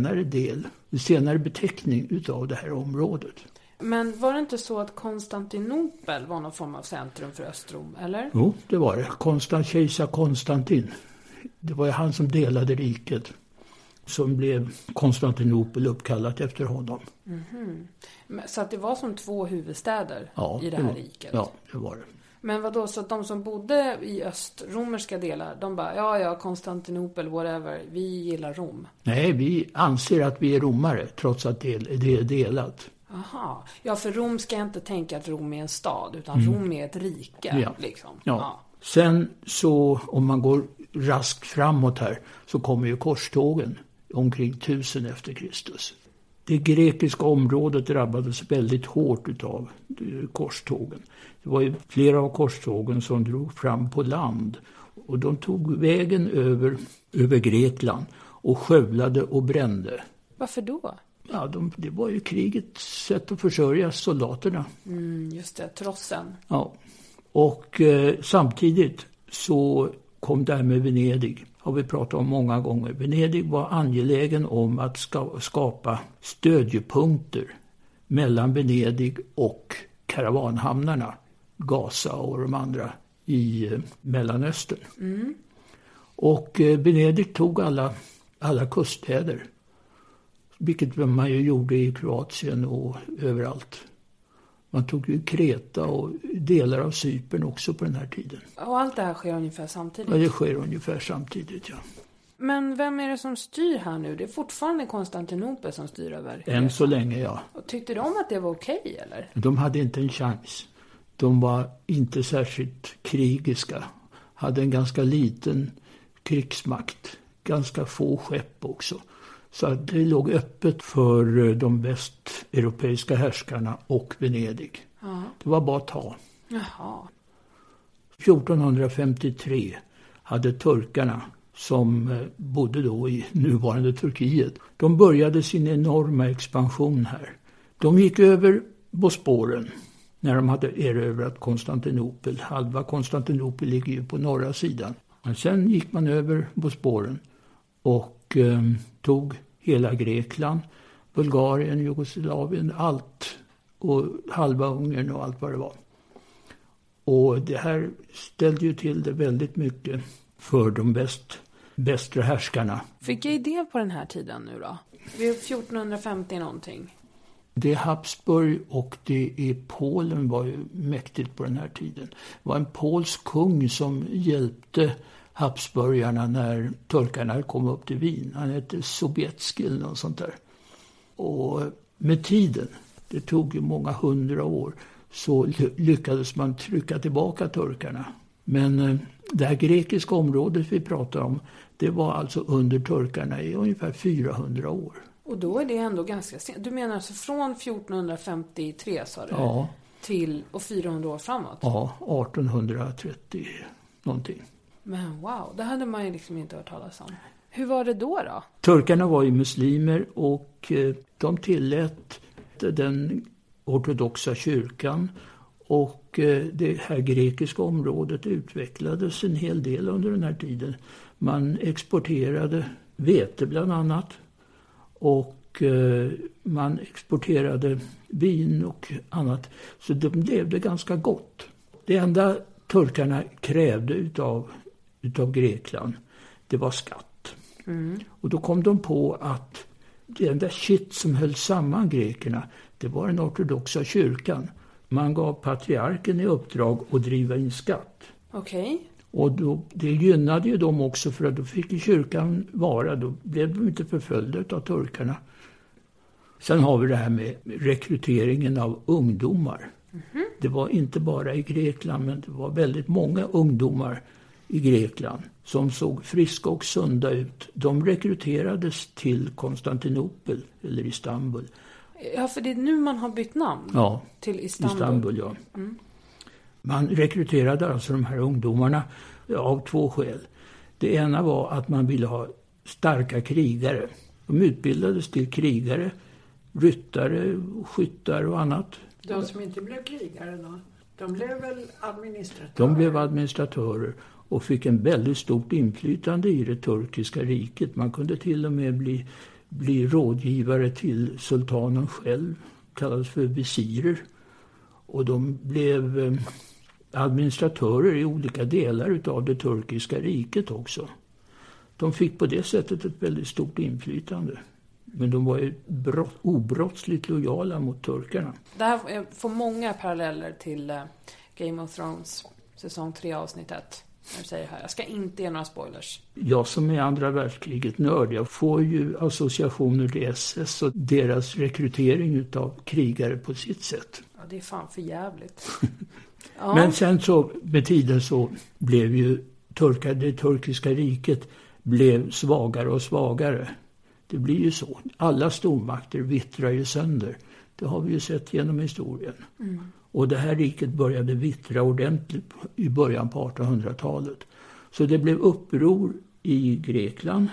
senare beteckning utav det här området. Men var det inte så att Konstantinopel var någon form av centrum för Östrom, eller? Jo, det var det. Kejsar Konstantin. Det var ju han som delade riket. Som blev Konstantinopel uppkallat efter honom. Mm-hmm. Så att det var som 2 huvudstäder i det här riket? Ja, det var det. Men vad då, så att de som bodde i östromerska delar, de bara, ja, Konstantinopel, whatever, vi gillar Rom. Nej, vi anser att vi är romare, trots att det är delat. Aha, ja, för Rom ska jag inte tänka att Rom är en stad, utan Rom är ett rike, liksom. Ja. Sen så, om man går raskt framåt här, så kommer ju korstågen omkring 1000 efter Kristus. Det grekiska området drabbades väldigt hårt av korstågen. Det var ju flera av korstågen som drog fram på land. Och de tog vägen över Grekland och skövlade och brände. Varför då? Ja, det var ju krigets sätt att försörja soldaterna. Just det, trossen. Ja, och samtidigt så kom det här med Venedig. Har vi pratat om många gånger. Venedig var angelägen om att skapa stödjepunkter mellan Venedig och karavanhamnarna, Gaza och de andra i Mellanöstern. Och Venedig tog alla kuststäder, vilket man ju gjorde i Kroatien och överallt. Man tog ju Kreta och delar av Cypern också på den här tiden. Och allt det här sker ungefär samtidigt? Ja, det sker ungefär samtidigt, ja. Men vem är det som styr här nu? Det är fortfarande Konstantinopel som styr över? Än så länge, ja. Och tyckte de att det var okej, eller? De hade inte en chans. De var inte särskilt krigiska. Hade en ganska liten krigsmakt. Ganska få skepp också. Så att det låg öppet för de västeuropeiska härskarna och Venedig. Ja. Det var bara att ta. Jaha. 1453 hade turkarna, som bodde då i nuvarande Turkiet, de började sin enorma expansion här. De gick över Bosporen när de hade erövrat Konstantinopel. Halva Konstantinopel ligger ju på norra sidan. Men sen gick man över Bosporen och tog hela Grekland, Bulgarien, Jugoslavien, allt och halva Ungern och allt vad det var. Och det här ställde ju till det väldigt mycket för de bästra härskarna. Vilka är det på den här tiden nu då? Vi är 1450 någonting. Det är Habsburg och det är Polen var ju mäktigt på den här tiden. Det var en polsk kung som hjälpte Habsburgarna när turkarna kom upp till Wien. Han hette Sobieski eller något sånt där. Och med tiden, det tog ju många 100 år, så lyckades man trycka tillbaka turkarna. Men det här grekiska området vi pratar om, det var alltså under turkarna i ungefär 400 år. Och då är det ändå ganska sent. Du menar alltså från 1453 sa du? Ja. Till och 400 år framåt? Ja, 1830 någonting. Men wow, det hade man ju liksom inte hört talas om. Hur var det då? Turkarna var ju muslimer och de tillät den ortodoxa kyrkan. Och det här grekiska området utvecklades en hel del under den här tiden. Man exporterade vete bland annat. Och man exporterade vin och annat. Så det levde ganska gott. Det enda turkarna krävde utav Grekland, det var skatt. Och då kom de på att det enda shit som höll samman grekerna, det var den ortodoxa kyrkan. Man gav patriarken i uppdrag att driva in skatt. Okej. Och det gynnade ju dem också, för att då fick ju kyrkan vara, då blev de inte förföljda av turkarna. Sen har vi det här med rekryteringen av ungdomar. Det var inte bara i Grekland, men det var väldigt många ungdomar i Grekland som såg friska och sunda ut. De rekryterades till Konstantinopel eller Istanbul. Ja, för det är nu man har bytt namn. Ja, till Istanbul. Ja. Man rekryterade alltså de här ungdomarna av 2 skäl. Det ena var att man ville ha starka krigare. De utbildades till krigare, ryttare, skyttar och annat. De som inte blev krigare då? De blev väl administratörer? De blev administratörer och fick en väldigt stort inflytande i det turkiska riket. Man kunde till och med bli rådgivare till sultanen själv, kallades för visirer. Och de blev administratörer i olika delar av det turkiska riket också. De fick på det sättet ett väldigt stort inflytande. Men de var ju obrottsligt lojala mot turkarna. Det här får många paralleller till Game of Thrones, säsong 3 avsnitt 1. Jag säger här, jag ska inte ge några spoilers. Jag som är andra världskriget nörd, jag får ju associationer till SS och deras rekrytering utav krigare på sitt sätt. Ja, det är fan för jävligt. Ja. Men sen så med tiden så blev ju det turkiska riket blev svagare och svagare. Det blir ju så. Alla stormakter vittrar ju sönder. Det har vi ju sett genom historien. Mm. Och det här riket började vittra ordentligt i början på 1800-talet. Så det blev uppror i Grekland.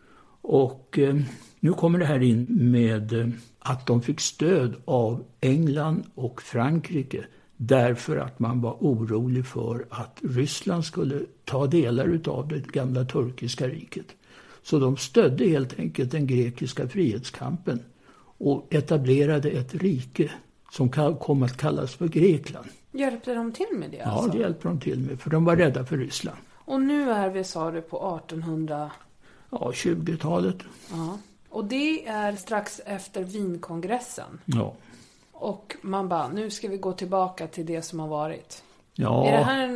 Och nu kommer det här in med att de fick stöd av England och Frankrike. Därför att man var orolig för att Ryssland skulle ta delar av det gamla turkiska riket. Så de stödde helt enkelt den grekiska frihetskampen och etablerade ett rike som kom att kallas för Grekland. Hjälpte de till med det alltså? Ja, det hjälpte de till med, för de var rädda för Ryssland. Och nu är vi, sa du, på 1800... Ja, 20-talet. Ja. Och det är strax efter Wienkongressen. Ja. Och man bara, nu ska vi gå tillbaka till det som har varit. Ja. Är det här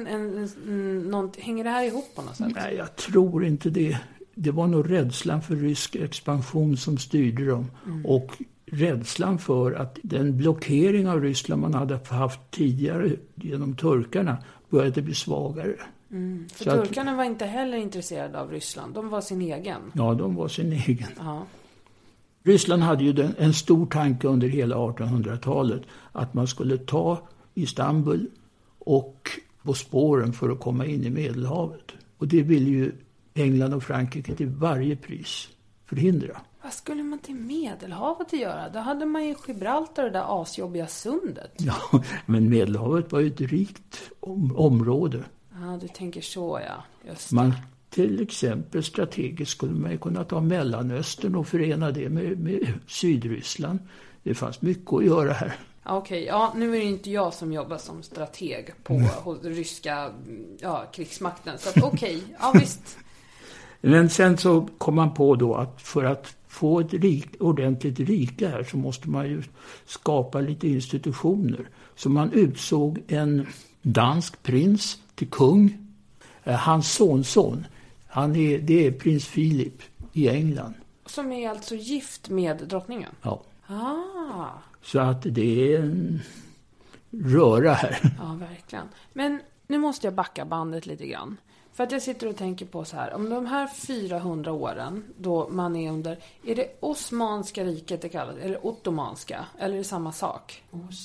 hänger det här ihop på något sätt? Nej, jag tror inte det. Det var nog rädslan för rysk expansion som styrde dem. Mm. Och rädslan för att den blockering av Ryssland man hade haft tidigare genom turkarna började bli svagare. Mm. För turkarna var inte heller intresserade av Ryssland. De var sin egen. Ja, de var sin egen. Ja. Ryssland hade ju en stor tanke under hela 1800-talet att man skulle ta Istanbul och på spåren för att komma in i Medelhavet. Och det ville ju England och Frankrike till varje pris förhindra. Vad skulle man till Medelhavet göra? Då hade man ju Gibraltar, det där asjobbiga sundet. Ja, men Medelhavet var ju ett rikt område. Ja, du tänker så, ja. Just det. Man, till exempel strategiskt skulle man ju kunna ta Mellanöstern och förena det med Sydryssland. Det fanns mycket att göra här. Okej, ja, nu är det inte jag som jobbar som strateg hos ryska krigsmakten. Så okej, ja visst. Men sen så kom man på då att för att få ett ordentligt rike här så måste man ju skapa lite institutioner. Så man utsåg en dansk prins till kung. Hans sonson, det är prins Philip i England. Som är alltså gift med drottningen? Ja. Ah. Så att det är en röra här. Ja, verkligen. Men nu måste jag backa bandet lite grann. För att jag sitter och tänker på så här. Om de här 400 åren då man är under... Är det Osmanska riket det kallas? Eller Ottomanska? Eller är det samma sak?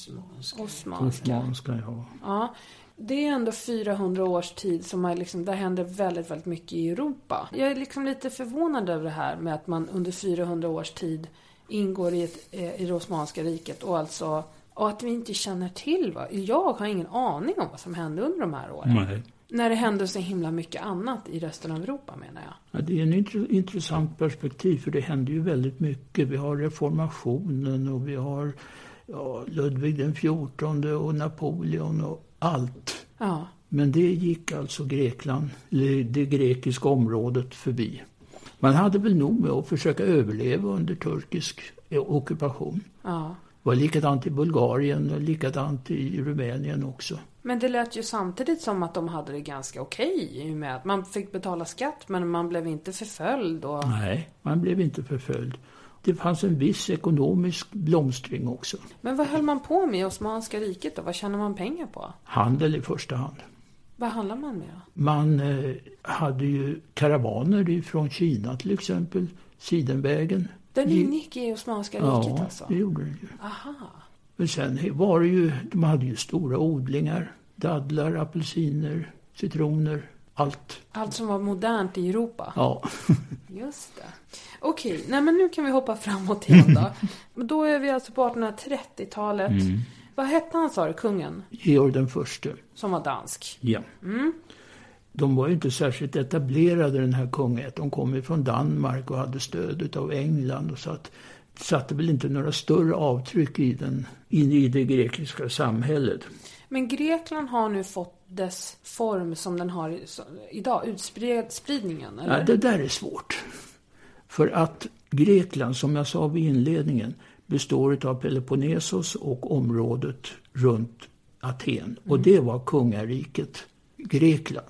Osmanska, ja. Ja. Det är ändå 400 års tid som man liksom, där händer väldigt, väldigt mycket i Europa. Jag är liksom lite förvånad över det här med att man under 400 års tid ingår i det Osmanska riket och att vi inte känner till. Jag har ingen aning om vad som hände under de här åren. Nej. När det hände så himla mycket annat i resten av Europa, menar jag. Ja, det är en intressant perspektiv, för det hände ju väldigt mycket. Vi har reformationen och vi har Ludvig den 14 och Napoleon och allt. Ja. Men det gick alltså det grekiska området förbi. Man hade väl nog med att försöka överleva under turkisk ockupation. Ja. Det var likadant i Bulgarien och likadant i Rumänien också. Men det lät ju samtidigt som att de hade det ganska okej med att man fick betala skatt, men man blev inte förföljd. Nej, man blev inte förföljd. Det fanns en viss ekonomisk blomstring också. Men vad höll man på med i Osmanska riket då? Vad tjänar man pengar på? Handel i första hand. Vad handlar man med då? Man hade ju karavaner från Kina till exempel, Sidenvägen. Den ingick i Osmanska riket alltså? Ja, det gjorde den ju. Aha. Men sen var det ju, de hade ju stora odlingar, dadlar, apelsiner, citroner. Allt som var modernt i Europa. Ja. Just det. Okej, nej men nu kan vi hoppa framåt igen då. Då är vi alltså på 1830-talet. Vad hette han, sa du, kungen? Georg den förste. Som var dansk. Ja. De var ju inte särskilt etablerade, den här kungen. De kom från Danmark och hade stöd av England. Och satte väl inte några större avtryck in i det grekiska samhället. Men Grekland har nu fått dess form som den har idag, utspridningen, eller? Ja, det där är svårt. För att Grekland, som jag sa vid inledningen, består av Peloponnesos och området runt Aten. Och det var kungariket Grekland.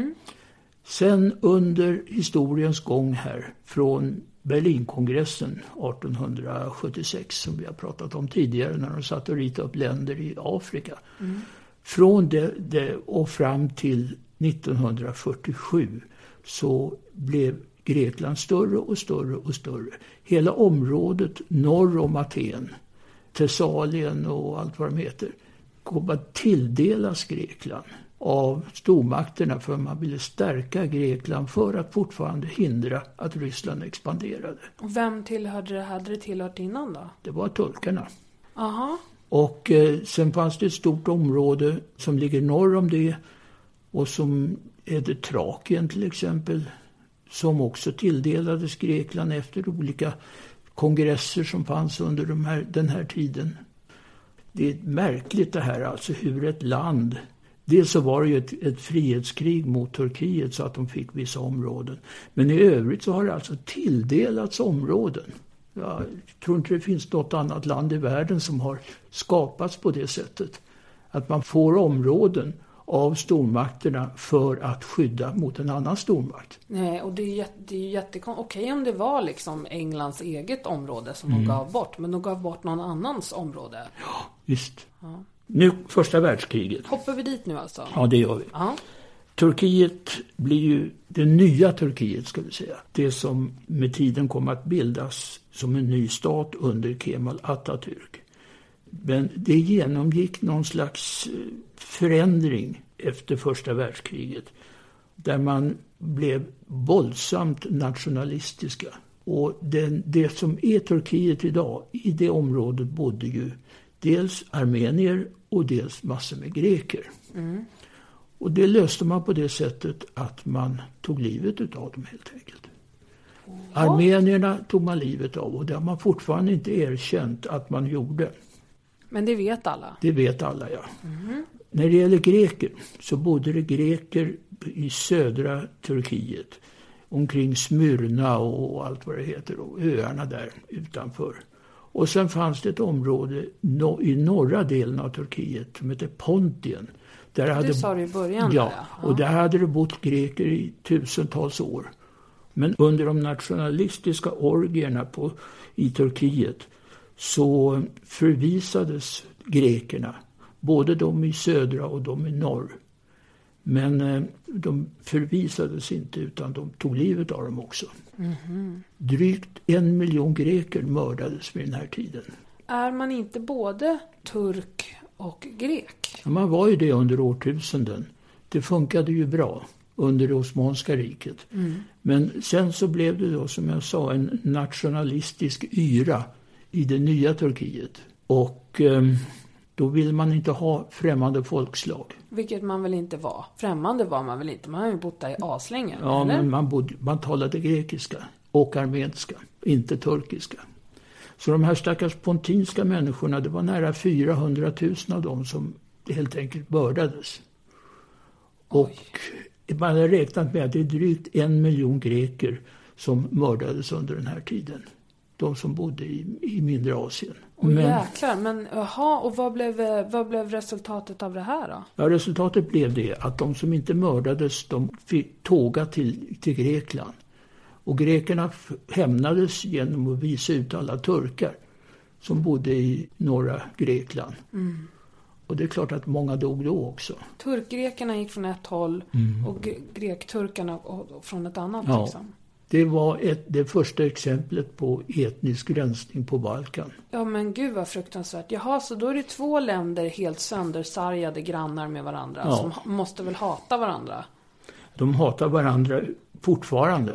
Sen under historiens gång här, från Berlinkongressen 1876, som vi har pratat om tidigare, när de satt och ritade upp länder i Afrika. Från det och fram till 1947 så blev Grekland större och större och större. Hela området norr om Aten, Thessalien och allt vad de heter, kom att tilldelas Grekland av stormakterna, för man ville stärka Grekland för att fortfarande hindra att Ryssland expanderade. Och vem hade det tillhört innan då? Det var turkarna. Aha. Och sen fanns det ett stort område som ligger norr om det, och som är det Thrakien till exempel, som också tilldelades Grekland efter olika kongresser som fanns under den här tiden. Det är märkligt det här, alltså hur ett land... Dels så var det ju ett frihetskrig mot Turkiet så att de fick vissa områden. Men i övrigt så har det alltså tilldelats områden. Jag tror inte det finns något annat land i världen som har skapats på det sättet. Att man får områden av stormakterna för att skydda mot en annan stormakt. Nej, och det är jättekonstigt. Okej, om det var liksom Englands eget område som de gav bort, men de gav bort någon annans område. Ja, visst. Ja. Nu, första världskriget. Hoppar vi dit nu alltså? Ja, det gör vi. Ja. Turkiet blir ju det nya Turkiet, ska vi säga. Det som med tiden kommer att bildas som en ny stat under Kemal Atatürk. Men det genomgick någon slags förändring efter första världskriget, där man blev våldsamt nationalistiska. Och det som är Turkiet idag, i det området bodde ju dels armenier och dels massor med greker. Och det löste man på det sättet att man tog livet utav dem helt enkelt. Armenierna tog man livet av, och det har man fortfarande inte erkänt att man gjorde. Men det vet alla? Det vet alla, ja. När det gäller greker så bodde det greker i södra Turkiet, omkring Smyrna och allt vad det heter, och öarna där utanför. Och sen fanns det ett område i norra delen av Turkiet som heter Pontien. Det sa du i början. Ja, och där hade det bott greker i tusentals år. Men under de nationalistiska orgierna i Turkiet så förvisades grekerna, både de i södra och de i norr. Men de förvisades inte, utan de tog livet av dem också. Drygt 1 miljon greker mördades vid den här tiden. Är man inte både turk och grek? Ja, man var ju det under årtusenden. Det funkade ju bra under det Osmanska riket. Men sen så blev det då, som jag sa, en nationalistisk yra i det nya Turkiet. Och då vill man inte ha främmande folkslag. Vilket man väl inte var. Främmande var man väl inte. Man har ju bott där i aslänge. Ja, eller? men man talade grekiska och armenska, inte turkiska. Så de här stackars pontinska människorna, det var nära 400 000 av dem som helt enkelt mördades. Och man har räknat med att det är drygt 1 miljon greker som mördades under den här tiden. De som bodde i mindre Asien. Jäklar, men och vad blev resultatet av det här då? Ja, resultatet blev det att de som inte mördades, de fick tåga till Grekland. Och grekerna hämnades genom att visa ut alla turkar som bodde i norra Grekland. Och det är klart att många dog då också. Turkgrekerna gick från ett håll och grekturkarna från ett annat. Ja. Liksom. Det var det första exemplet på etnisk rensning på Balkan. Ja, men gud vad fruktansvärt. Jaha, så då är det 2 länder helt söndersargade grannar med varandra som måste väl hata varandra. De hatar varandra fortfarande.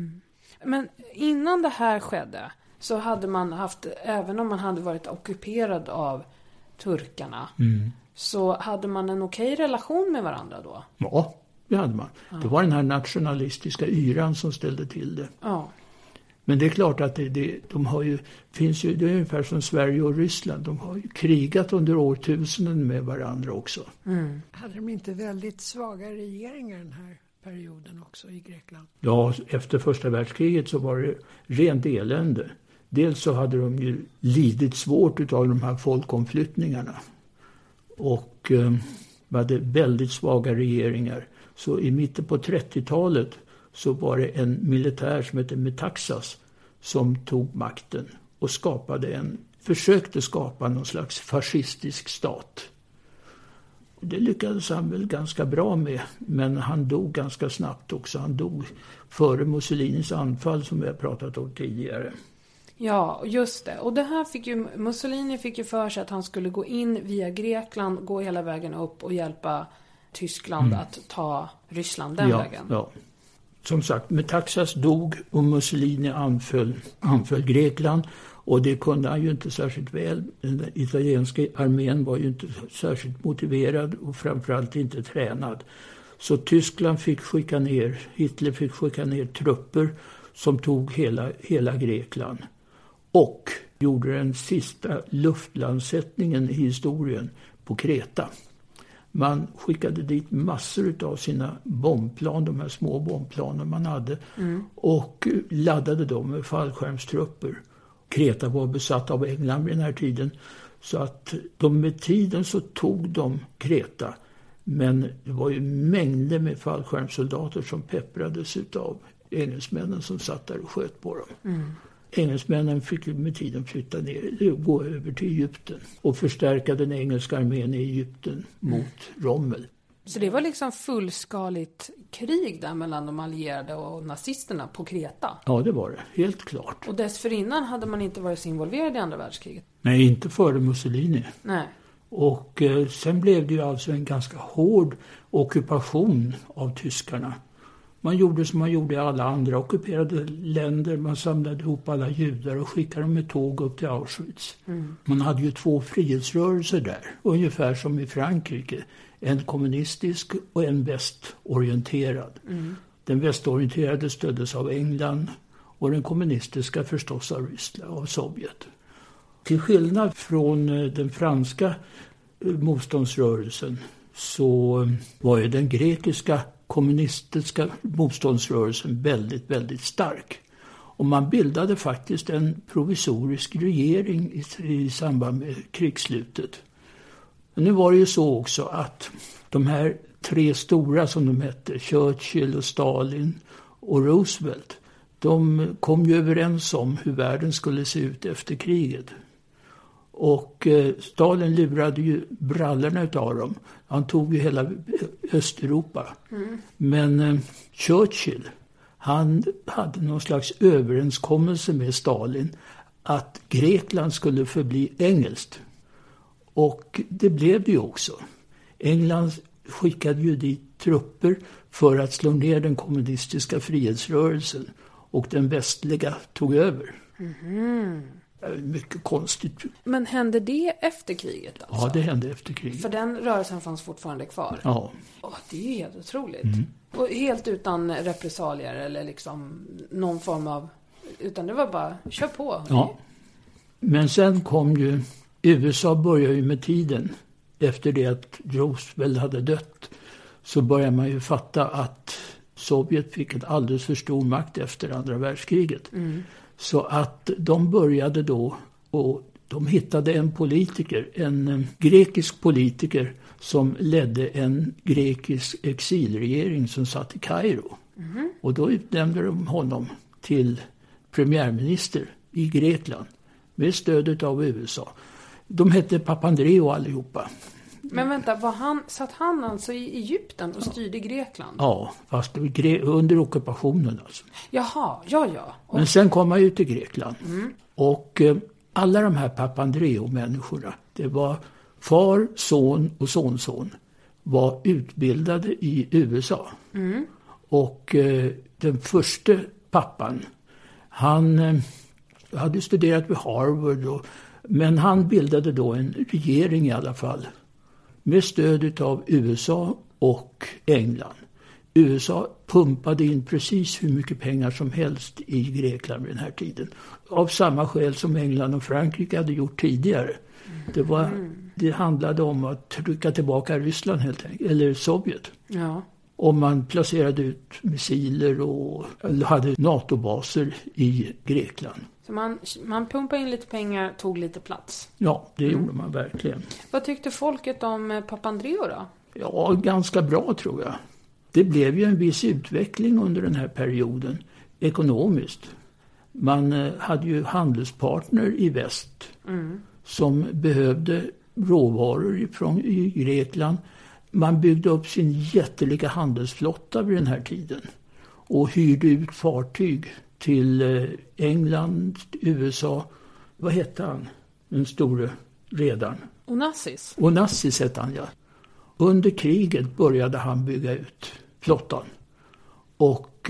Men innan det här skedde så hade man haft, även om man hade varit ockuperad av turkarna, så hade man en okej relation med varandra då? Ja, det hade man. Ja. Det var den här nationalistiska yran som ställde till det. Ja. Men det är klart att de har ju, finns ju, det är ungefär som Sverige och Ryssland. De har ju krigat under årtusenden med varandra också. Hade de inte väldigt svaga regeringar den här perioden också i Grekland? Ja, efter första världskriget så var det rent elände. Dels så hade de ju lidit svårt av de här folkomflyttningarna. Och hade väldigt svaga regeringar. Så i mitten på 30-talet så var det en militär som hette Metaxas som tog makten och försökte skapa någon slags fascistisk stat. Det lyckades han väl ganska bra med, men han dog ganska snabbt också. Han dog före Mussolinis anfall som vi har pratat om tidigare. Ja, just det. Och det här Mussolini fick ju för sig att han skulle gå in via Grekland, gå hela vägen upp och hjälpa Tyskland att ta Ryssland den vägen. Ja. Som sagt, Metaxas dog och Mussolini anföll Grekland, och det kunde han ju inte särskilt väl. Den italienska armén var ju inte särskilt motiverad och framförallt inte tränad. Så Tyskland Hitler fick skicka ner trupper som tog hela Grekland och gjorde den sista luftlandsättningen i historien på Kreta. Man skickade dit massor av sina bombplan, de här små bombplanen man hade, och laddade dem med fallskärmstrupper. Kreta var besatt av England vid den här tiden, så att med tiden så tog de Kreta. Men det var ju mängder med fallskärmssoldater som pepprades av engelsmännen som satt där och sköt på dem. Engelsmännen fick med tiden gå över till Egypten och förstärka den engelska armén i Egypten mot Rommel. Så det var liksom fullskaligt krig där mellan de allierade och nazisterna på Kreta? Ja, det var det. Helt klart. Och dessförinnan hade man inte varit så involverad i andra världskriget? Nej, inte före Mussolini. Nej. Och sen blev det ju alltså en ganska hård ockupation av tyskarna. Man gjorde som man gjorde i alla andra ockuperade länder. Man samlade ihop alla judar och skickade dem med tåg upp till Auschwitz. Man hade ju 2 frihetsrörelser där, ungefär som i Frankrike. En kommunistisk och en västorienterad. Den västorienterade stöddes av England och den kommunistiska förstås av Ryssland och Sovjet. Till skillnad från den franska motståndsrörelsen så var ju den grekiska kommunistiska motståndsrörelsen väldigt, väldigt stark. Och man bildade faktiskt en provisorisk regering i samband med krigsslutet. Men nu var det ju så också att de här 3 stora som de hette, Churchill och Stalin och Roosevelt, de kom ju överens om hur världen skulle se ut efter kriget. Och Stalin lurade ju brallorna utav dem. Han tog ju hela Östeuropa. Men Churchill, han hade någon slags överenskommelse med Stalin att Grekland skulle förbli engelskt. Och det blev det ju också. England skickade ju dit trupper för att slå ner den kommunistiska frihetsrörelsen. Och den västliga tog över. Mycket konstigt. Men hände det efter kriget alltså? Ja, det hände efter kriget. För den rörelsen fanns fortfarande kvar? Ja. Det är ju helt otroligt. Och helt utan repressalier eller liksom någon form av... Utan det var bara, kör på. Ja. Men sen kom ju... USA började ju med tiden. Efter det att Roosevelt hade dött så började man ju fatta att Sovjet fick ett alldeles för stor makt efter andra världskriget. Så att de började då, och de hittade en grekisk politiker som ledde en grekisk exilregering som satt i Kairo. Och då utnämnde de honom till premiärminister i Grekland med stödet av USA. De hette Papandreou allihopa. Men vänta, satt han alltså i Egypten och styrde Grekland? Ja, fast under ockupationen alltså. Jaha, ja. Men sen kom han ju till Grekland. Och alla de här Papandreou-människorna, det var far, son och sonson, var utbildade i USA. Och den första pappan, han hade studerat vid Harvard. Men han bildade då en regering i alla fall. Med stöd av USA och England. USA pumpade in precis hur mycket pengar som helst i Grekland vid den här tiden. Av samma skäl som England och Frankrike hade gjort tidigare. Det handlade om att trycka tillbaka Ryssland helt enkelt, eller Sovjet. Ja. Och man placerade ut missiler och hade NATO-baser i Grekland. Så man pumpade in lite pengar, tog lite plats. Ja, det gjorde man verkligen. Vad tyckte folket om Papandreou då? Ja, ganska bra tror jag. Det blev ju en viss utveckling under den här perioden ekonomiskt. Man hade ju handelspartner i väst som behövde råvaror i Grekland. Man byggde upp sin jättelika handelsflotta vid den här tiden och hyrde ut fartyg till England, USA. Vad hette han? Den store redaren. Onassis. Onassis hette han, ja. Under kriget började han bygga ut flottan. Och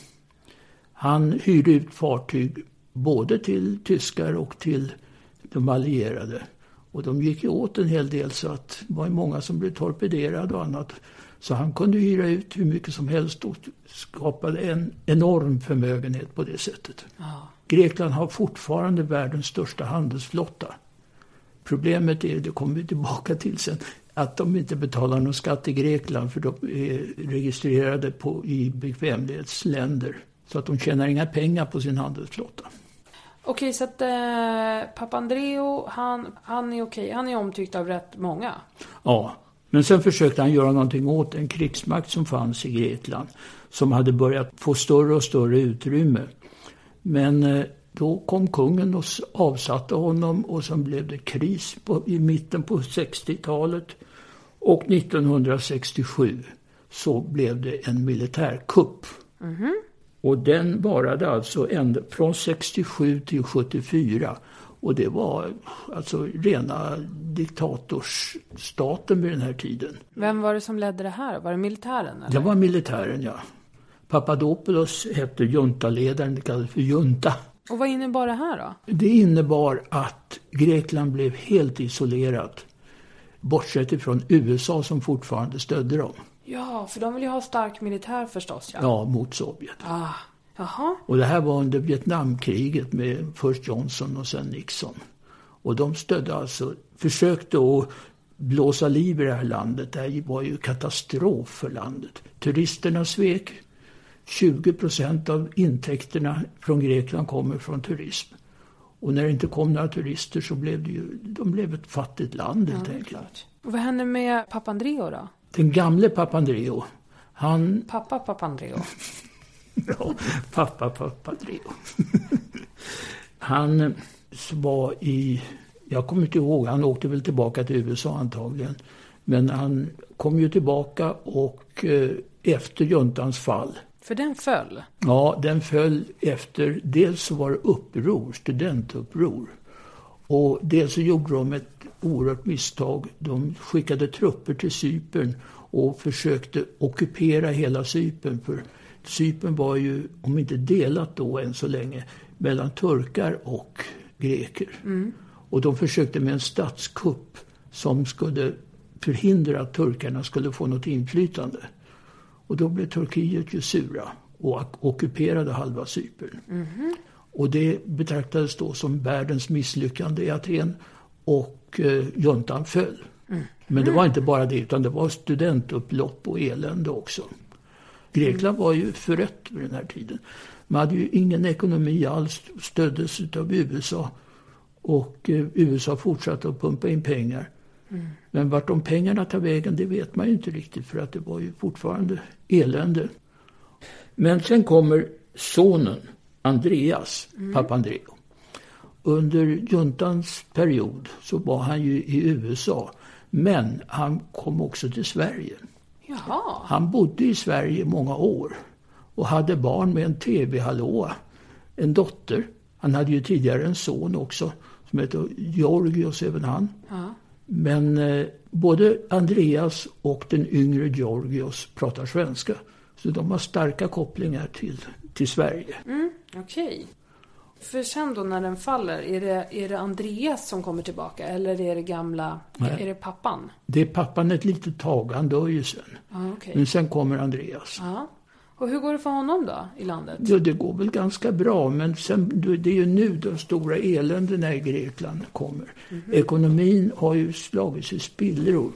han hyrde ut fartyg både till tyskar och till de allierade. Och de gick ju åt en hel del så att det var många som blev torpederade och annat. Så han kunde hyra ut hur mycket som helst och skapade en enorm förmögenhet på det sättet. Grekland har fortfarande världens största handelsflotta. Problemet är, det kommer vi tillbaka till sen, att de inte betalar någon skatt i Grekland för de är registrerade i bekvämlighetsländer. Så att de tjänar inga pengar på sin handelsflotta. Okej, så att Papandreou, han är okej. Han är omtyckt av rätt många. Ja, men sen försökte han göra någonting åt en krigsmakt som fanns i Grekland. Som hade börjat få större och större utrymme. Men då kom kungen och avsatte honom och sen blev det kris i mitten på 60-talet. Och 1967 så blev det en militärkupp. Och den varade alltså från 67 till 74. Och det var alltså rena diktatorstaten vid den här tiden. Vem var det som ledde det här? Var det militären? Eller? Det var militären, ja. Papadopoulos hette juntaledaren, det kallades för junta. Och vad innebar det här då? Det innebar att Grekland blev helt isolerat. Bortsett ifrån USA som fortfarande stödde dem. Ja, för de vill ju ha stark militär förstås. Ja, mot Sovjet. Jaha. Och det här var under Vietnamkriget med först Johnson och sen Nixon. Och de stödde alltså, försökte att blåsa liv i det här landet. Det här var ju katastrof för landet. Turisterna svek. 20% av intäkterna från Grekland kommer från turism. Och när det inte kom några turister så blev de blev ett fattigt land helt enkelt. Och vad hände med Papandreou då? Den gamle Papandreou, han... Pappa Papandreou. Ja, pappa Papandreou. Han var jag kommer inte ihåg, han åkte väl tillbaka till USA antagligen. Men han kom ju tillbaka och efter juntans fall. För den föll? Ja, den föll efter, dels så var det studentuppror. Och dels så gjorde de ett oerhört misstag. De skickade trupper till Cypern och försökte ockupera hela Cypern. För Cypern var ju, om inte delat då än så länge, mellan turkar och greker. Och de försökte med en statskupp som skulle förhindra att turkarna skulle få något inflytande. Och då blev Turkiet ju sura och ockuperade halva Cypern. Och det betraktades då som världens misslyckande i Aten och juntan föll. Men det var inte bara det, utan det var studentupplopp och elände också. Grekland var ju förrätt vid den här tiden. Man hade ju ingen ekonomi alls, stöddes av USA. Och USA fortsatte att pumpa in pengar. Men vart de pengarna tar vägen, det vet man ju inte riktigt, för att det var ju fortfarande elände. Men sen kommer sonen Andreas Papandreou. Under juntans period så var han ju i USA, men han kom också till Sverige. Jaha. Han bodde i Sverige många år och hade barn med en tv-hallåa, en dotter. Han hade ju tidigare en son också som heter Georgios, även han. Ja. Men både Andreas och den yngre Georgios pratar svenska. Så de har starka kopplingar till Sverige. Okej. För sen då när den faller, är det Andreas som kommer tillbaka eller är det gamla, är det pappan? Det är pappan ett litet tag, han dör ju sen. Okay. Men sen kommer Andreas. Och hur går det för honom då i landet? Ja, det går väl ganska bra, men sen, det är ju nu de stora eländena i Grekland kommer. Ekonomin har ju slagits i spillror.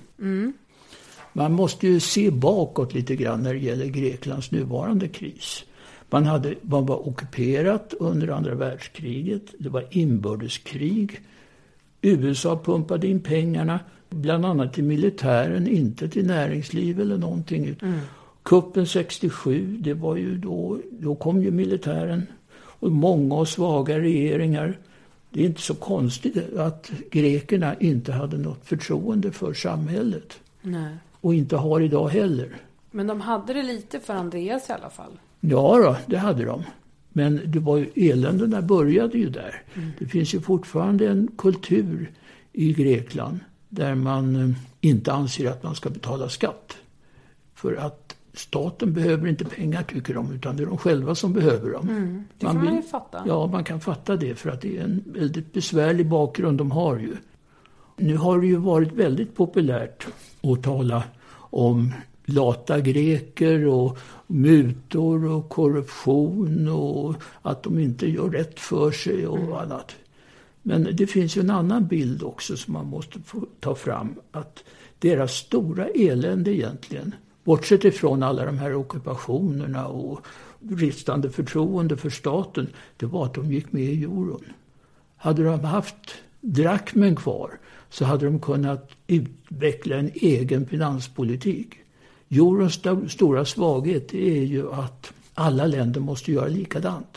Man måste ju se bakåt lite grann när det gäller Greklands nuvarande kris. Man var ockuperat under andra världskriget. Det var inbördeskrig. USA pumpade in pengarna, bland annat till militären, inte till näringsliv eller någonting. Kuppen 67, det var ju då kom ju militären och många och svaga regeringar. Det är inte så konstigt att grekerna inte hade något förtroende för samhället. Nej. Och inte har idag heller. Men de hade det lite för Andreas i alla fall. Ja då, det hade de. Men det var ju, eländena började ju där. Det finns ju fortfarande en kultur i Grekland där man inte anser att man ska betala skatt. För att staten behöver inte pengar, tycker de, utan det är de själva som behöver dem. Det kan man ju fatta. Ja, man kan fatta det för att det är en väldigt besvärlig bakgrund de har ju. Nu har det ju varit väldigt populärt att tala om lata greker och mutor och korruption och att de inte gör rätt för sig och annat. Men det finns ju en annan bild också som man måste få ta fram. Att deras stora elände egentligen, bortsett ifrån alla de här ockupationerna och bristande förtroende för staten, det var att de gick med i euron. Hade de haft drakmen kvar så hade de kunnat utveckla en egen finanspolitik. Eurons stora svaghet är ju att alla länder måste göra likadant.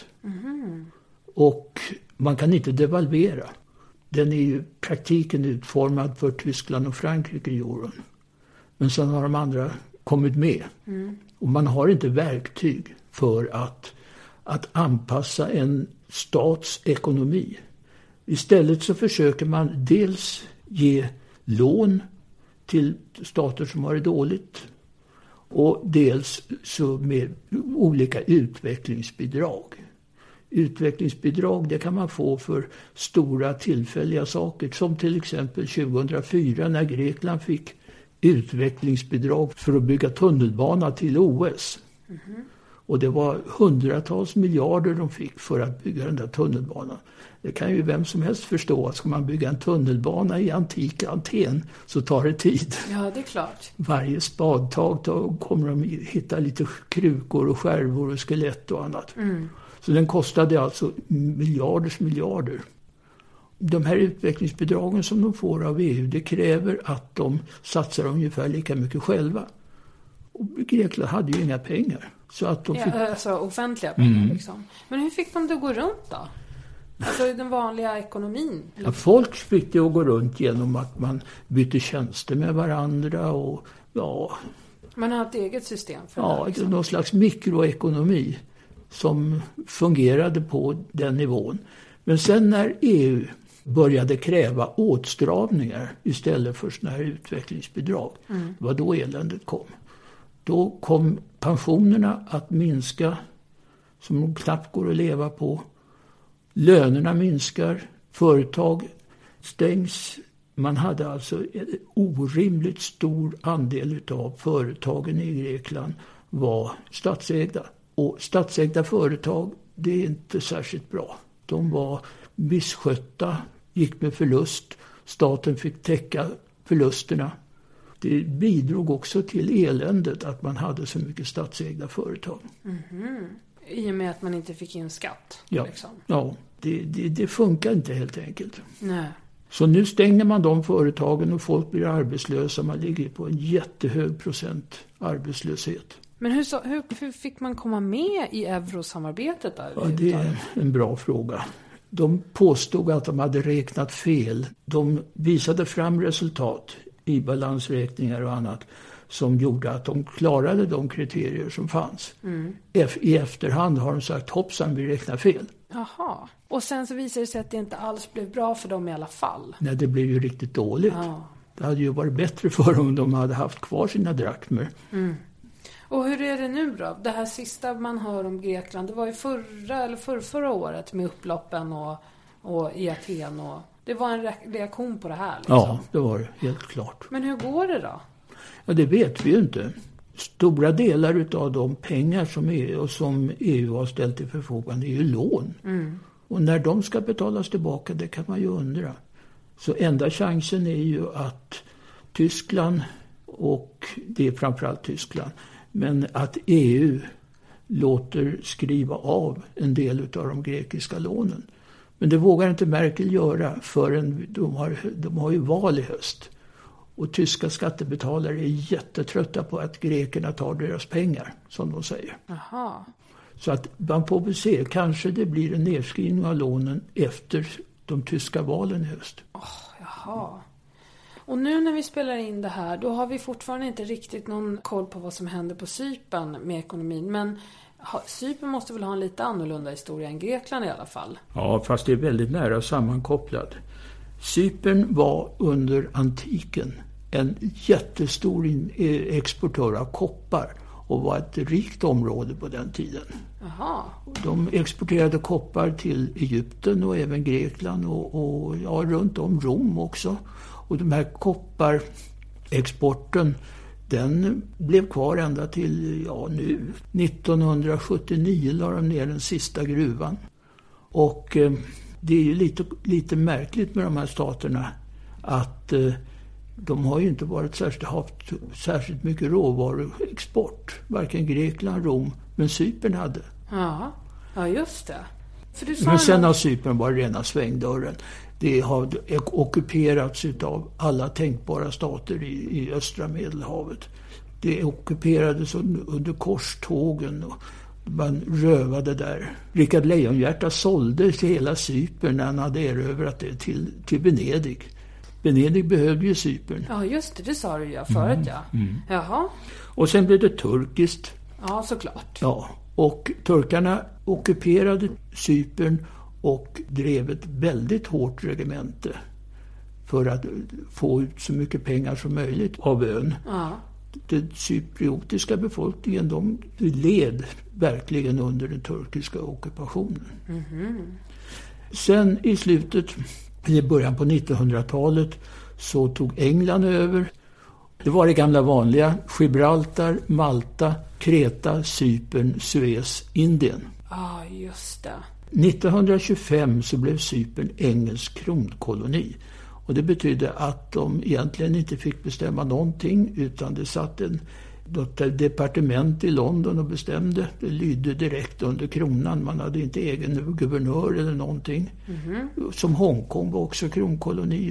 Och man kan inte devalvera. Den är ju praktiken utformad för Tyskland och Frankrike, euron. Men sen har de andra kommit med. Och man har inte verktyg för att anpassa en stats ekonomi. Istället så försöker man dels ge lån till stater som har det dåligt och dels så med olika utvecklingsbidrag. Utvecklingsbidrag, det kan man få för stora tillfälliga saker, som till exempel 2004 när Grekland fick utvecklingsbidrag för att bygga tunnelbana till OS. Och det var hundratals miljarder de fick för att bygga den där tunnelbanan. Det kan ju vem som helst förstå att ska man bygga en tunnelbana i antika Aten så tar det tid. Ja, det är klart. Varje spadtag då kommer de hitta lite krukor och skärvor och skelett och annat. Så den kostade alltså miljarder. De här utvecklingsbidragen som de får av EU, det kräver att de satsar ungefär lika mycket själva. Och Grekland hade ju inga pengar. Så att de fick... alltså offentliga pengar liksom. Men hur fick de det att gå runt då? Alltså i den vanliga ekonomin? Ja, folk fick det att gå runt genom att man bytte tjänster med varandra och ja... Man har ett eget system för det. Ja, liksom. Någon slags mikroekonomi som fungerade på den nivån. Men sen när EU började kräva åtstramningar istället för såna här utvecklingsbidrag, det var då eländet kom. Då kom pensionerna att minska som de knappt går att leva på. Lönerna minskar, företag stängs. Man hade alltså en orimligt stor andel av företagen i Grekland var statsägda. Och statsägda företag, det är inte särskilt bra. De var misskötta, gick med förlust. Staten fick täcka förlusterna. Det bidrog också till eländet att man hade så mycket statsägda företag. I och med att man inte fick in skatt. Ja, liksom. Ja, det funkar inte helt enkelt. Nej. Så nu stänger man de företagen och folk blir arbetslösa. Man ligger på en jättehög procent arbetslöshet. Men hur fick man komma med i eurosamarbetet där? Ja, det är en bra fråga. De påstod att de hade räknat fel. De visade fram resultat i balansräkningar och annat som gjorde att de klarade de kriterier som fanns. I efterhand har de sagt, hoppsan, vi räknar fel. Jaha. Och sen så visade det sig att det inte alls blev bra för dem i alla fall. Nej, det blev ju riktigt dåligt. Ja. Det hade ju varit bättre för dem om de hade haft kvar sina drakmer. Och hur är det nu då? Det här sista man hör om Grekland, det var ju förra året med upploppen och i Aten. Och det var en reaktion på det här. Liksom. Ja, det var det, helt klart. Men hur går det då? Ja, det vet vi ju inte. Stora delar av de pengar som EU har ställt till förfogande är ju lån. Mm. Och när de ska betalas tillbaka, det kan man ju undra. Så enda chansen är ju att Tyskland, och det är framförallt Tyskland, men att EU låter skriva av en del av de grekiska lånen. Men det vågar inte Merkel göra förrän de har ju val i höst. Och tyska skattebetalare är jättetrötta på att grekerna tar deras pengar, som de säger. Aha. Så att man får väl se, kanske det blir en nedskrivning av lånen efter de tyska valen i höst. Jaha. Och nu när vi spelar in det här, då har vi fortfarande inte riktigt någon koll på vad som händer på Cypern med ekonomin. Men Cypern måste väl ha en lite annorlunda historia än Grekland i alla fall? Ja, fast det är väldigt nära sammankopplat. Cypern var under antiken en jättestor exportör av koppar och var ett rikt område på den tiden. Aha. De exporterade koppar till Egypten och även Grekland och runt om Rom också. Och de här kopparexporten, den blev kvar ända till nu. 1979 la de ner den sista gruvan. Och det är ju lite märkligt med de här staterna att de har ju inte haft särskilt mycket råvaruexport. Varken Grekland, Rom, men Cypern hade. Ja just det. Men sen har Cypern varit rena svängdörren. Det har ockuperats av alla tänkbara stater i östra Medelhavet. Det ockuperades under korstågen och man rövade där. Richard Lejonhjärta sålde till hela Cypern när han hade erövrat det till Venedig. Venedig behövde ju Cypern. Ja just det sa du ju förut ja. Jaha. Och sen blev det turkiskt. Ja såklart. Ja, och turkarna ockuperade Cypern och drev ett väldigt hårt regemente för att få ut så mycket pengar som möjligt av ön. Ja. Den cypriotiska befolkningen, de led verkligen under den turkiska ockupationen. Mm-hmm. Sen i början på 1900-talet så tog England över. Det var det gamla vanliga: Gibraltar, Malta, Kreta, Cypern, Suez, Indien. Ja, just det. 1925 så blev Cypern engelsk kronkoloni. Och det betydde att de egentligen inte fick bestämma någonting, utan det satt något departement i London och bestämde. Det lydde direkt under kronan. Man hade inte egen guvernör eller någonting. Mm-hmm. Som Hongkong var också kronkoloni.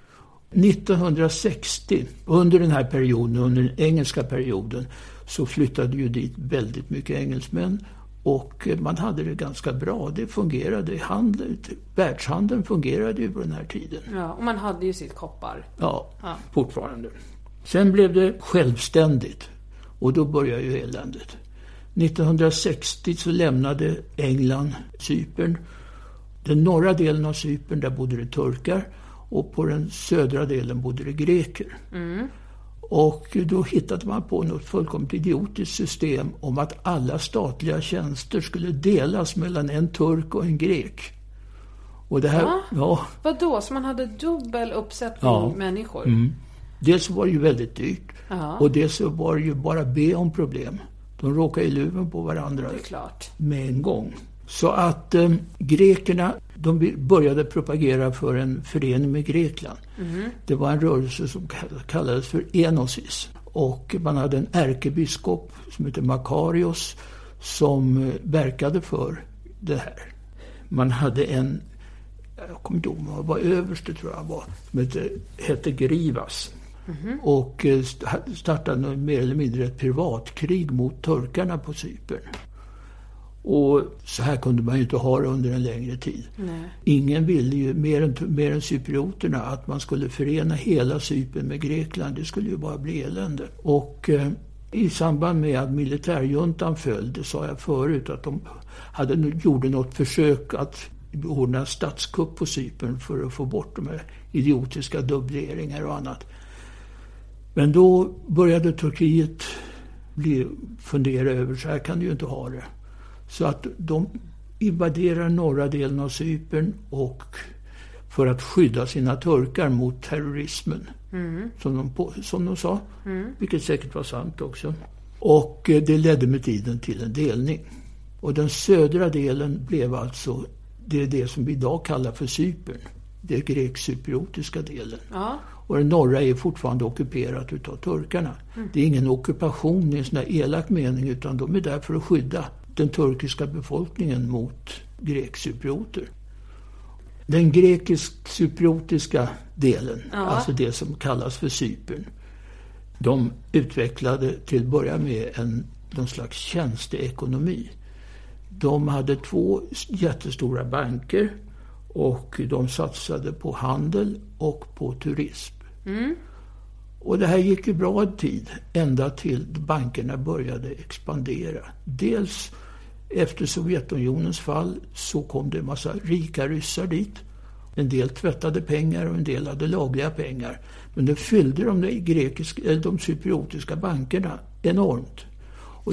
1960, under den här perioden, under den engelska perioden, så flyttade ju dit väldigt mycket engelsmän. Och man hade det ganska bra. Det fungerade. Världshandeln fungerade ju på den här tiden. Ja, och man hade ju sitt koppar. Ja, fortfarande. Sen blev det självständigt. Och då började ju eländet. 1960 så lämnade England Cypern. Den norra delen av Cypern, där bodde det turkar. Och på den södra delen bodde det greker. Mm. Och då hittade man på något fullkomligt idiotiskt system om att alla statliga tjänster skulle delas mellan en turk och en grek. Och det här, Vadå? Så man hade dubbel uppsättning människor? Mm. Dels var det ju väldigt dyrt. Och dels var det ju bara be om problem. De råkade i luven på varandra. Det är klart. Med en gång. Så att grekerna, de började propagera för en förening med Grekland. Mm. Det var en rörelse som kallades för Enosis. Och man hade en ärkebiskop som heter Makarios som verkade för det här. Man hade jag kommer inte ihåg, man var överste tror jag var, som hette Grivas. Mm-hmm. Och startade mer eller mindre ett privatkrig mot turkarna på Cypern. Och så här kunde man ju inte ha det under en längre tid. Nej. Ingen ville ju, mer än cyprioterna, att man skulle förena hela Cypern med Grekland. Det skulle ju bara bli elände. Och i samband med att militärjuntan föll, det sa jag förut, att de gjorde något försök att ordna statskupp på Cypern för att få bort de här idiotiska dubbleringar och annat. Men då började Turkiet fundera över, så här kan du ju inte ha det. Så att de invaderar norra delen av Cypern och för att skydda sina turkar mot terrorismen. Som de sa. Vilket säkert var sant också. Och det ledde med tiden till en delning. Och den södra delen blev alltså det som vi idag kallar för Cypern. Det är grekcypriotiska delen. Ja. Och den norra är fortfarande ockuperat utav turkarna. Det är ingen ockupation i en sån här elak mening, utan de är där för att skydda den turkiska befolkningen mot grekcyprioter. Den grekisk-cypriotiska delen, alltså det som kallas för Cypern, de utvecklade till att börja med någon slags tjänsteekonomi. De hade 2 jättestora banker och de satsade på handel och på turism. Och det här gick ju bra en tid, ända till bankerna började expandera. Dels efter Sovjetunionens fall så kom det en massa rika ryssar dit. En del tvättade pengar och en del hade lagliga pengar. Men det fyllde de cypriotiska bankerna enormt. Och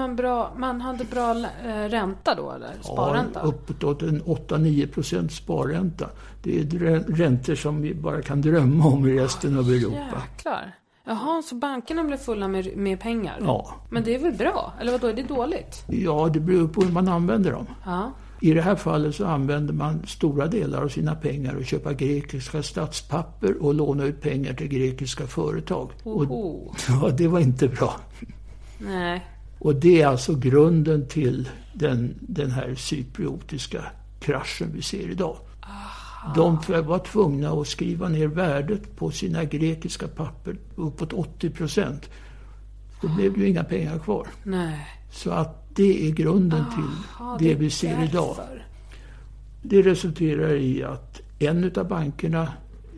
man hade bra ränta då, eller sparränta? Ja, uppåt en 8-9% sparränta. Det är räntor som vi bara kan drömma om i resten av Europa. Jäklar. Jaha, så bankerna blev fulla med pengar? Ja. Men det är väl bra? Eller vadå, är det dåligt? Ja, det beror på hur man använder dem. Ja. I det här fallet så använder man stora delar av sina pengar och köpa grekiska statspapper och låna ut pengar till grekiska företag. Och, det var inte bra. Nej. Och det är alltså grunden till den här cypriotiska kraschen vi ser idag. Aha. De var tvungna att skriva ner värdet på sina grekiska papper uppåt 80%. Då blev det ju inga pengar kvar. Nej. Så att det är grunden till det vi ser idag. Det resulterar i att en av bankerna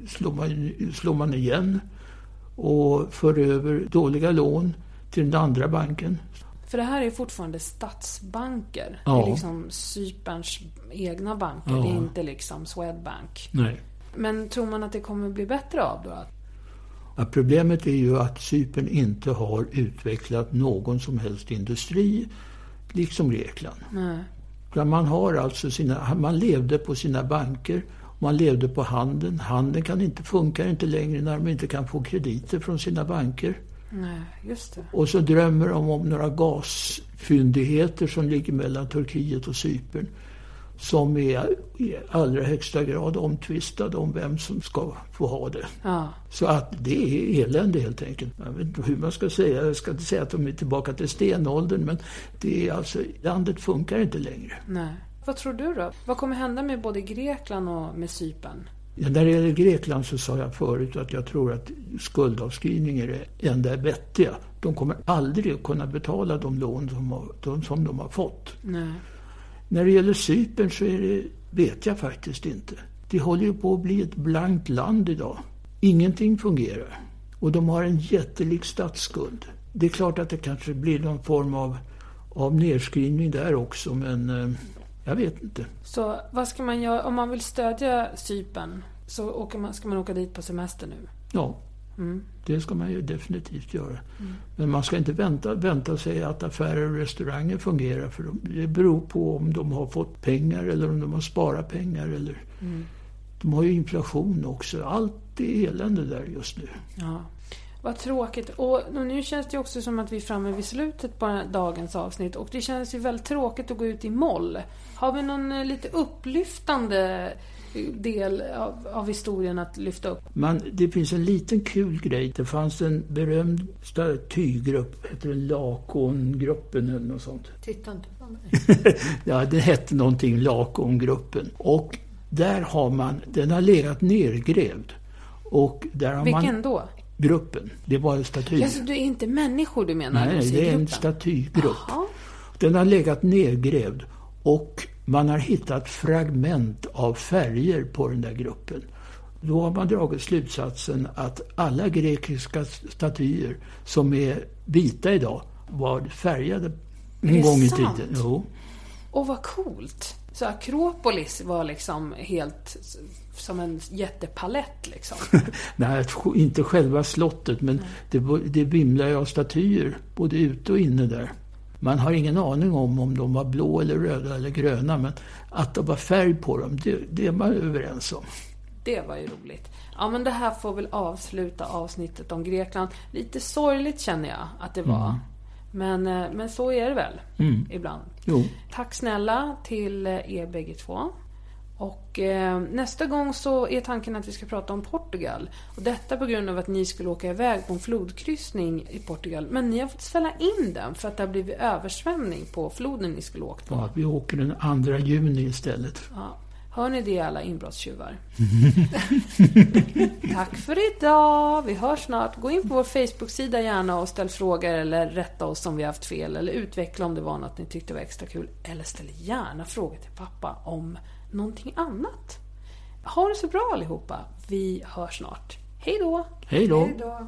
slår man igen och för över dåliga lån till den andra banken. För det här är fortfarande statsbanker. Ja. Det är liksom Cyperns egna banker. Det är inte liksom Swedbank. Nej. Men tror man att det kommer bli bättre av då? Ja, problemet är ju att Cypern inte har utvecklat någon som helst industri, liksom Grekland. Nej. Man har alltså man levde på sina banker, man levde på handeln. Handeln funkar inte längre när de inte kan få krediter från sina banker. Nej, just det. Och så drömmer de om några gasfyndigheter som ligger mellan Turkiet och Cypern, som är i allra högsta grad omtvistade om vem som ska få ha det. Ja. Så att det är elände helt enkelt. Jag vet inte hur man ska säga. Jag ska inte säga att de är tillbaka till stenåldern, men det är alltså, landet funkar inte längre. Nej. Vad tror du då? Vad kommer hända med både Grekland och med Cypern? Ja, när det gäller Grekland så sa jag förut att jag tror att skuldavskrivning är det enda vettiga. De kommer aldrig att kunna betala de lån som de har fått. Nej. När det gäller Cypern så vet jag faktiskt inte. Det håller ju på att bli ett blankt land idag. Ingenting fungerar. Och de har en jättelik statsskuld. Det är klart att det kanske blir någon form av nedskrivning där också, men jag vet inte. Så vad ska man göra om man vill stödja Cypern? Så ska man åka dit på semester nu? Ja, det ska man ju definitivt göra. Men man ska inte vänta sig att affärer och restauranger fungerar. För det beror på om de har fått pengar eller om de har sparat pengar. Eller de har ju inflation också. Allt är elände där just nu. Ja. Vad tråkigt. Och nu känns det också som att vi är framme vid slutet på dagens avsnitt. Och det känns ju väldigt tråkigt att gå ut i moll. Har vi någon lite upplyftande del av historien att lyfta upp? Det finns en liten kul grej. Det fanns en berömd statygrupp. Heter den Lakongruppen eller något sånt? Titta inte på mig. Ja, det hette någonting Lakongruppen. Och där den har legat nergrävd. Och där har Vilken då? Gruppen. Det var en staty. Alltså, det är inte människor du menar? Nej, det är en statygrupp. Aha. Den har legat nedgrävd och man har hittat fragment av färger på den där gruppen. Då har man dragit slutsatsen att alla grekiska statyer som är vita idag var färgade en gång i tiden. Jo. Och vad coolt. Så Akropolis var liksom helt som en jättepalett liksom. Nej, inte själva slottet, men det vimlar ju av statyer både ute och inne där. Man har ingen aning om de var blå eller röda eller gröna, men att det var färg på dem, det är man överens om. Det var ju roligt. Ja, men det här får väl avsluta avsnittet om Grekland. Lite sorgligt känner jag att det var. Men så är det väl ibland. Jo. Tack snälla till er bägge två. Och nästa gång så är tanken att vi ska prata om Portugal. Och detta på grund av att ni skulle åka iväg på en flodkryssning i Portugal. Men ni har fått ställa in den för att det har blivit översvämning på floden ni skulle åka på. Ja, vi åker den 2 juni istället. Ja. Hör ni det, alla inbrottstjuvar? Tack för idag. Vi hörs snart. Gå in på vår Facebook-sida gärna och ställ frågor eller rätta oss om vi har haft fel. Eller utveckla om det var något ni tyckte var extra kul. Eller ställ gärna frågor till pappa om någonting annat. Ha det så bra allihopa. Vi hörs snart. Hej då! Hej då! Hej då.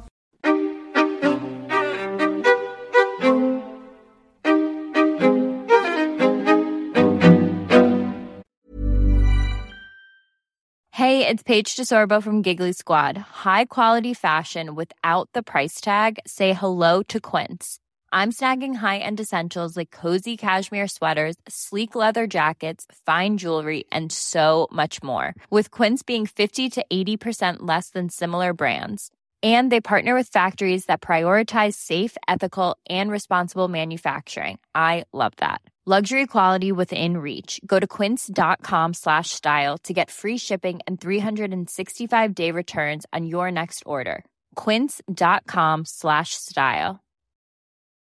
Hey, it's Paige DeSorbo from Giggly Squad. High quality fashion without the price tag. Say hello to Quince. I'm snagging high-end essentials like cozy cashmere sweaters, sleek leather jackets, fine jewelry, and so much more. With Quince being 50 to 80% less than similar brands. And they partner with factories that prioritize safe, ethical, and responsible manufacturing. I love that. Luxury quality within reach. Go to quince.com/style to get free shipping and 365-day returns on your next order. Quince.com/style.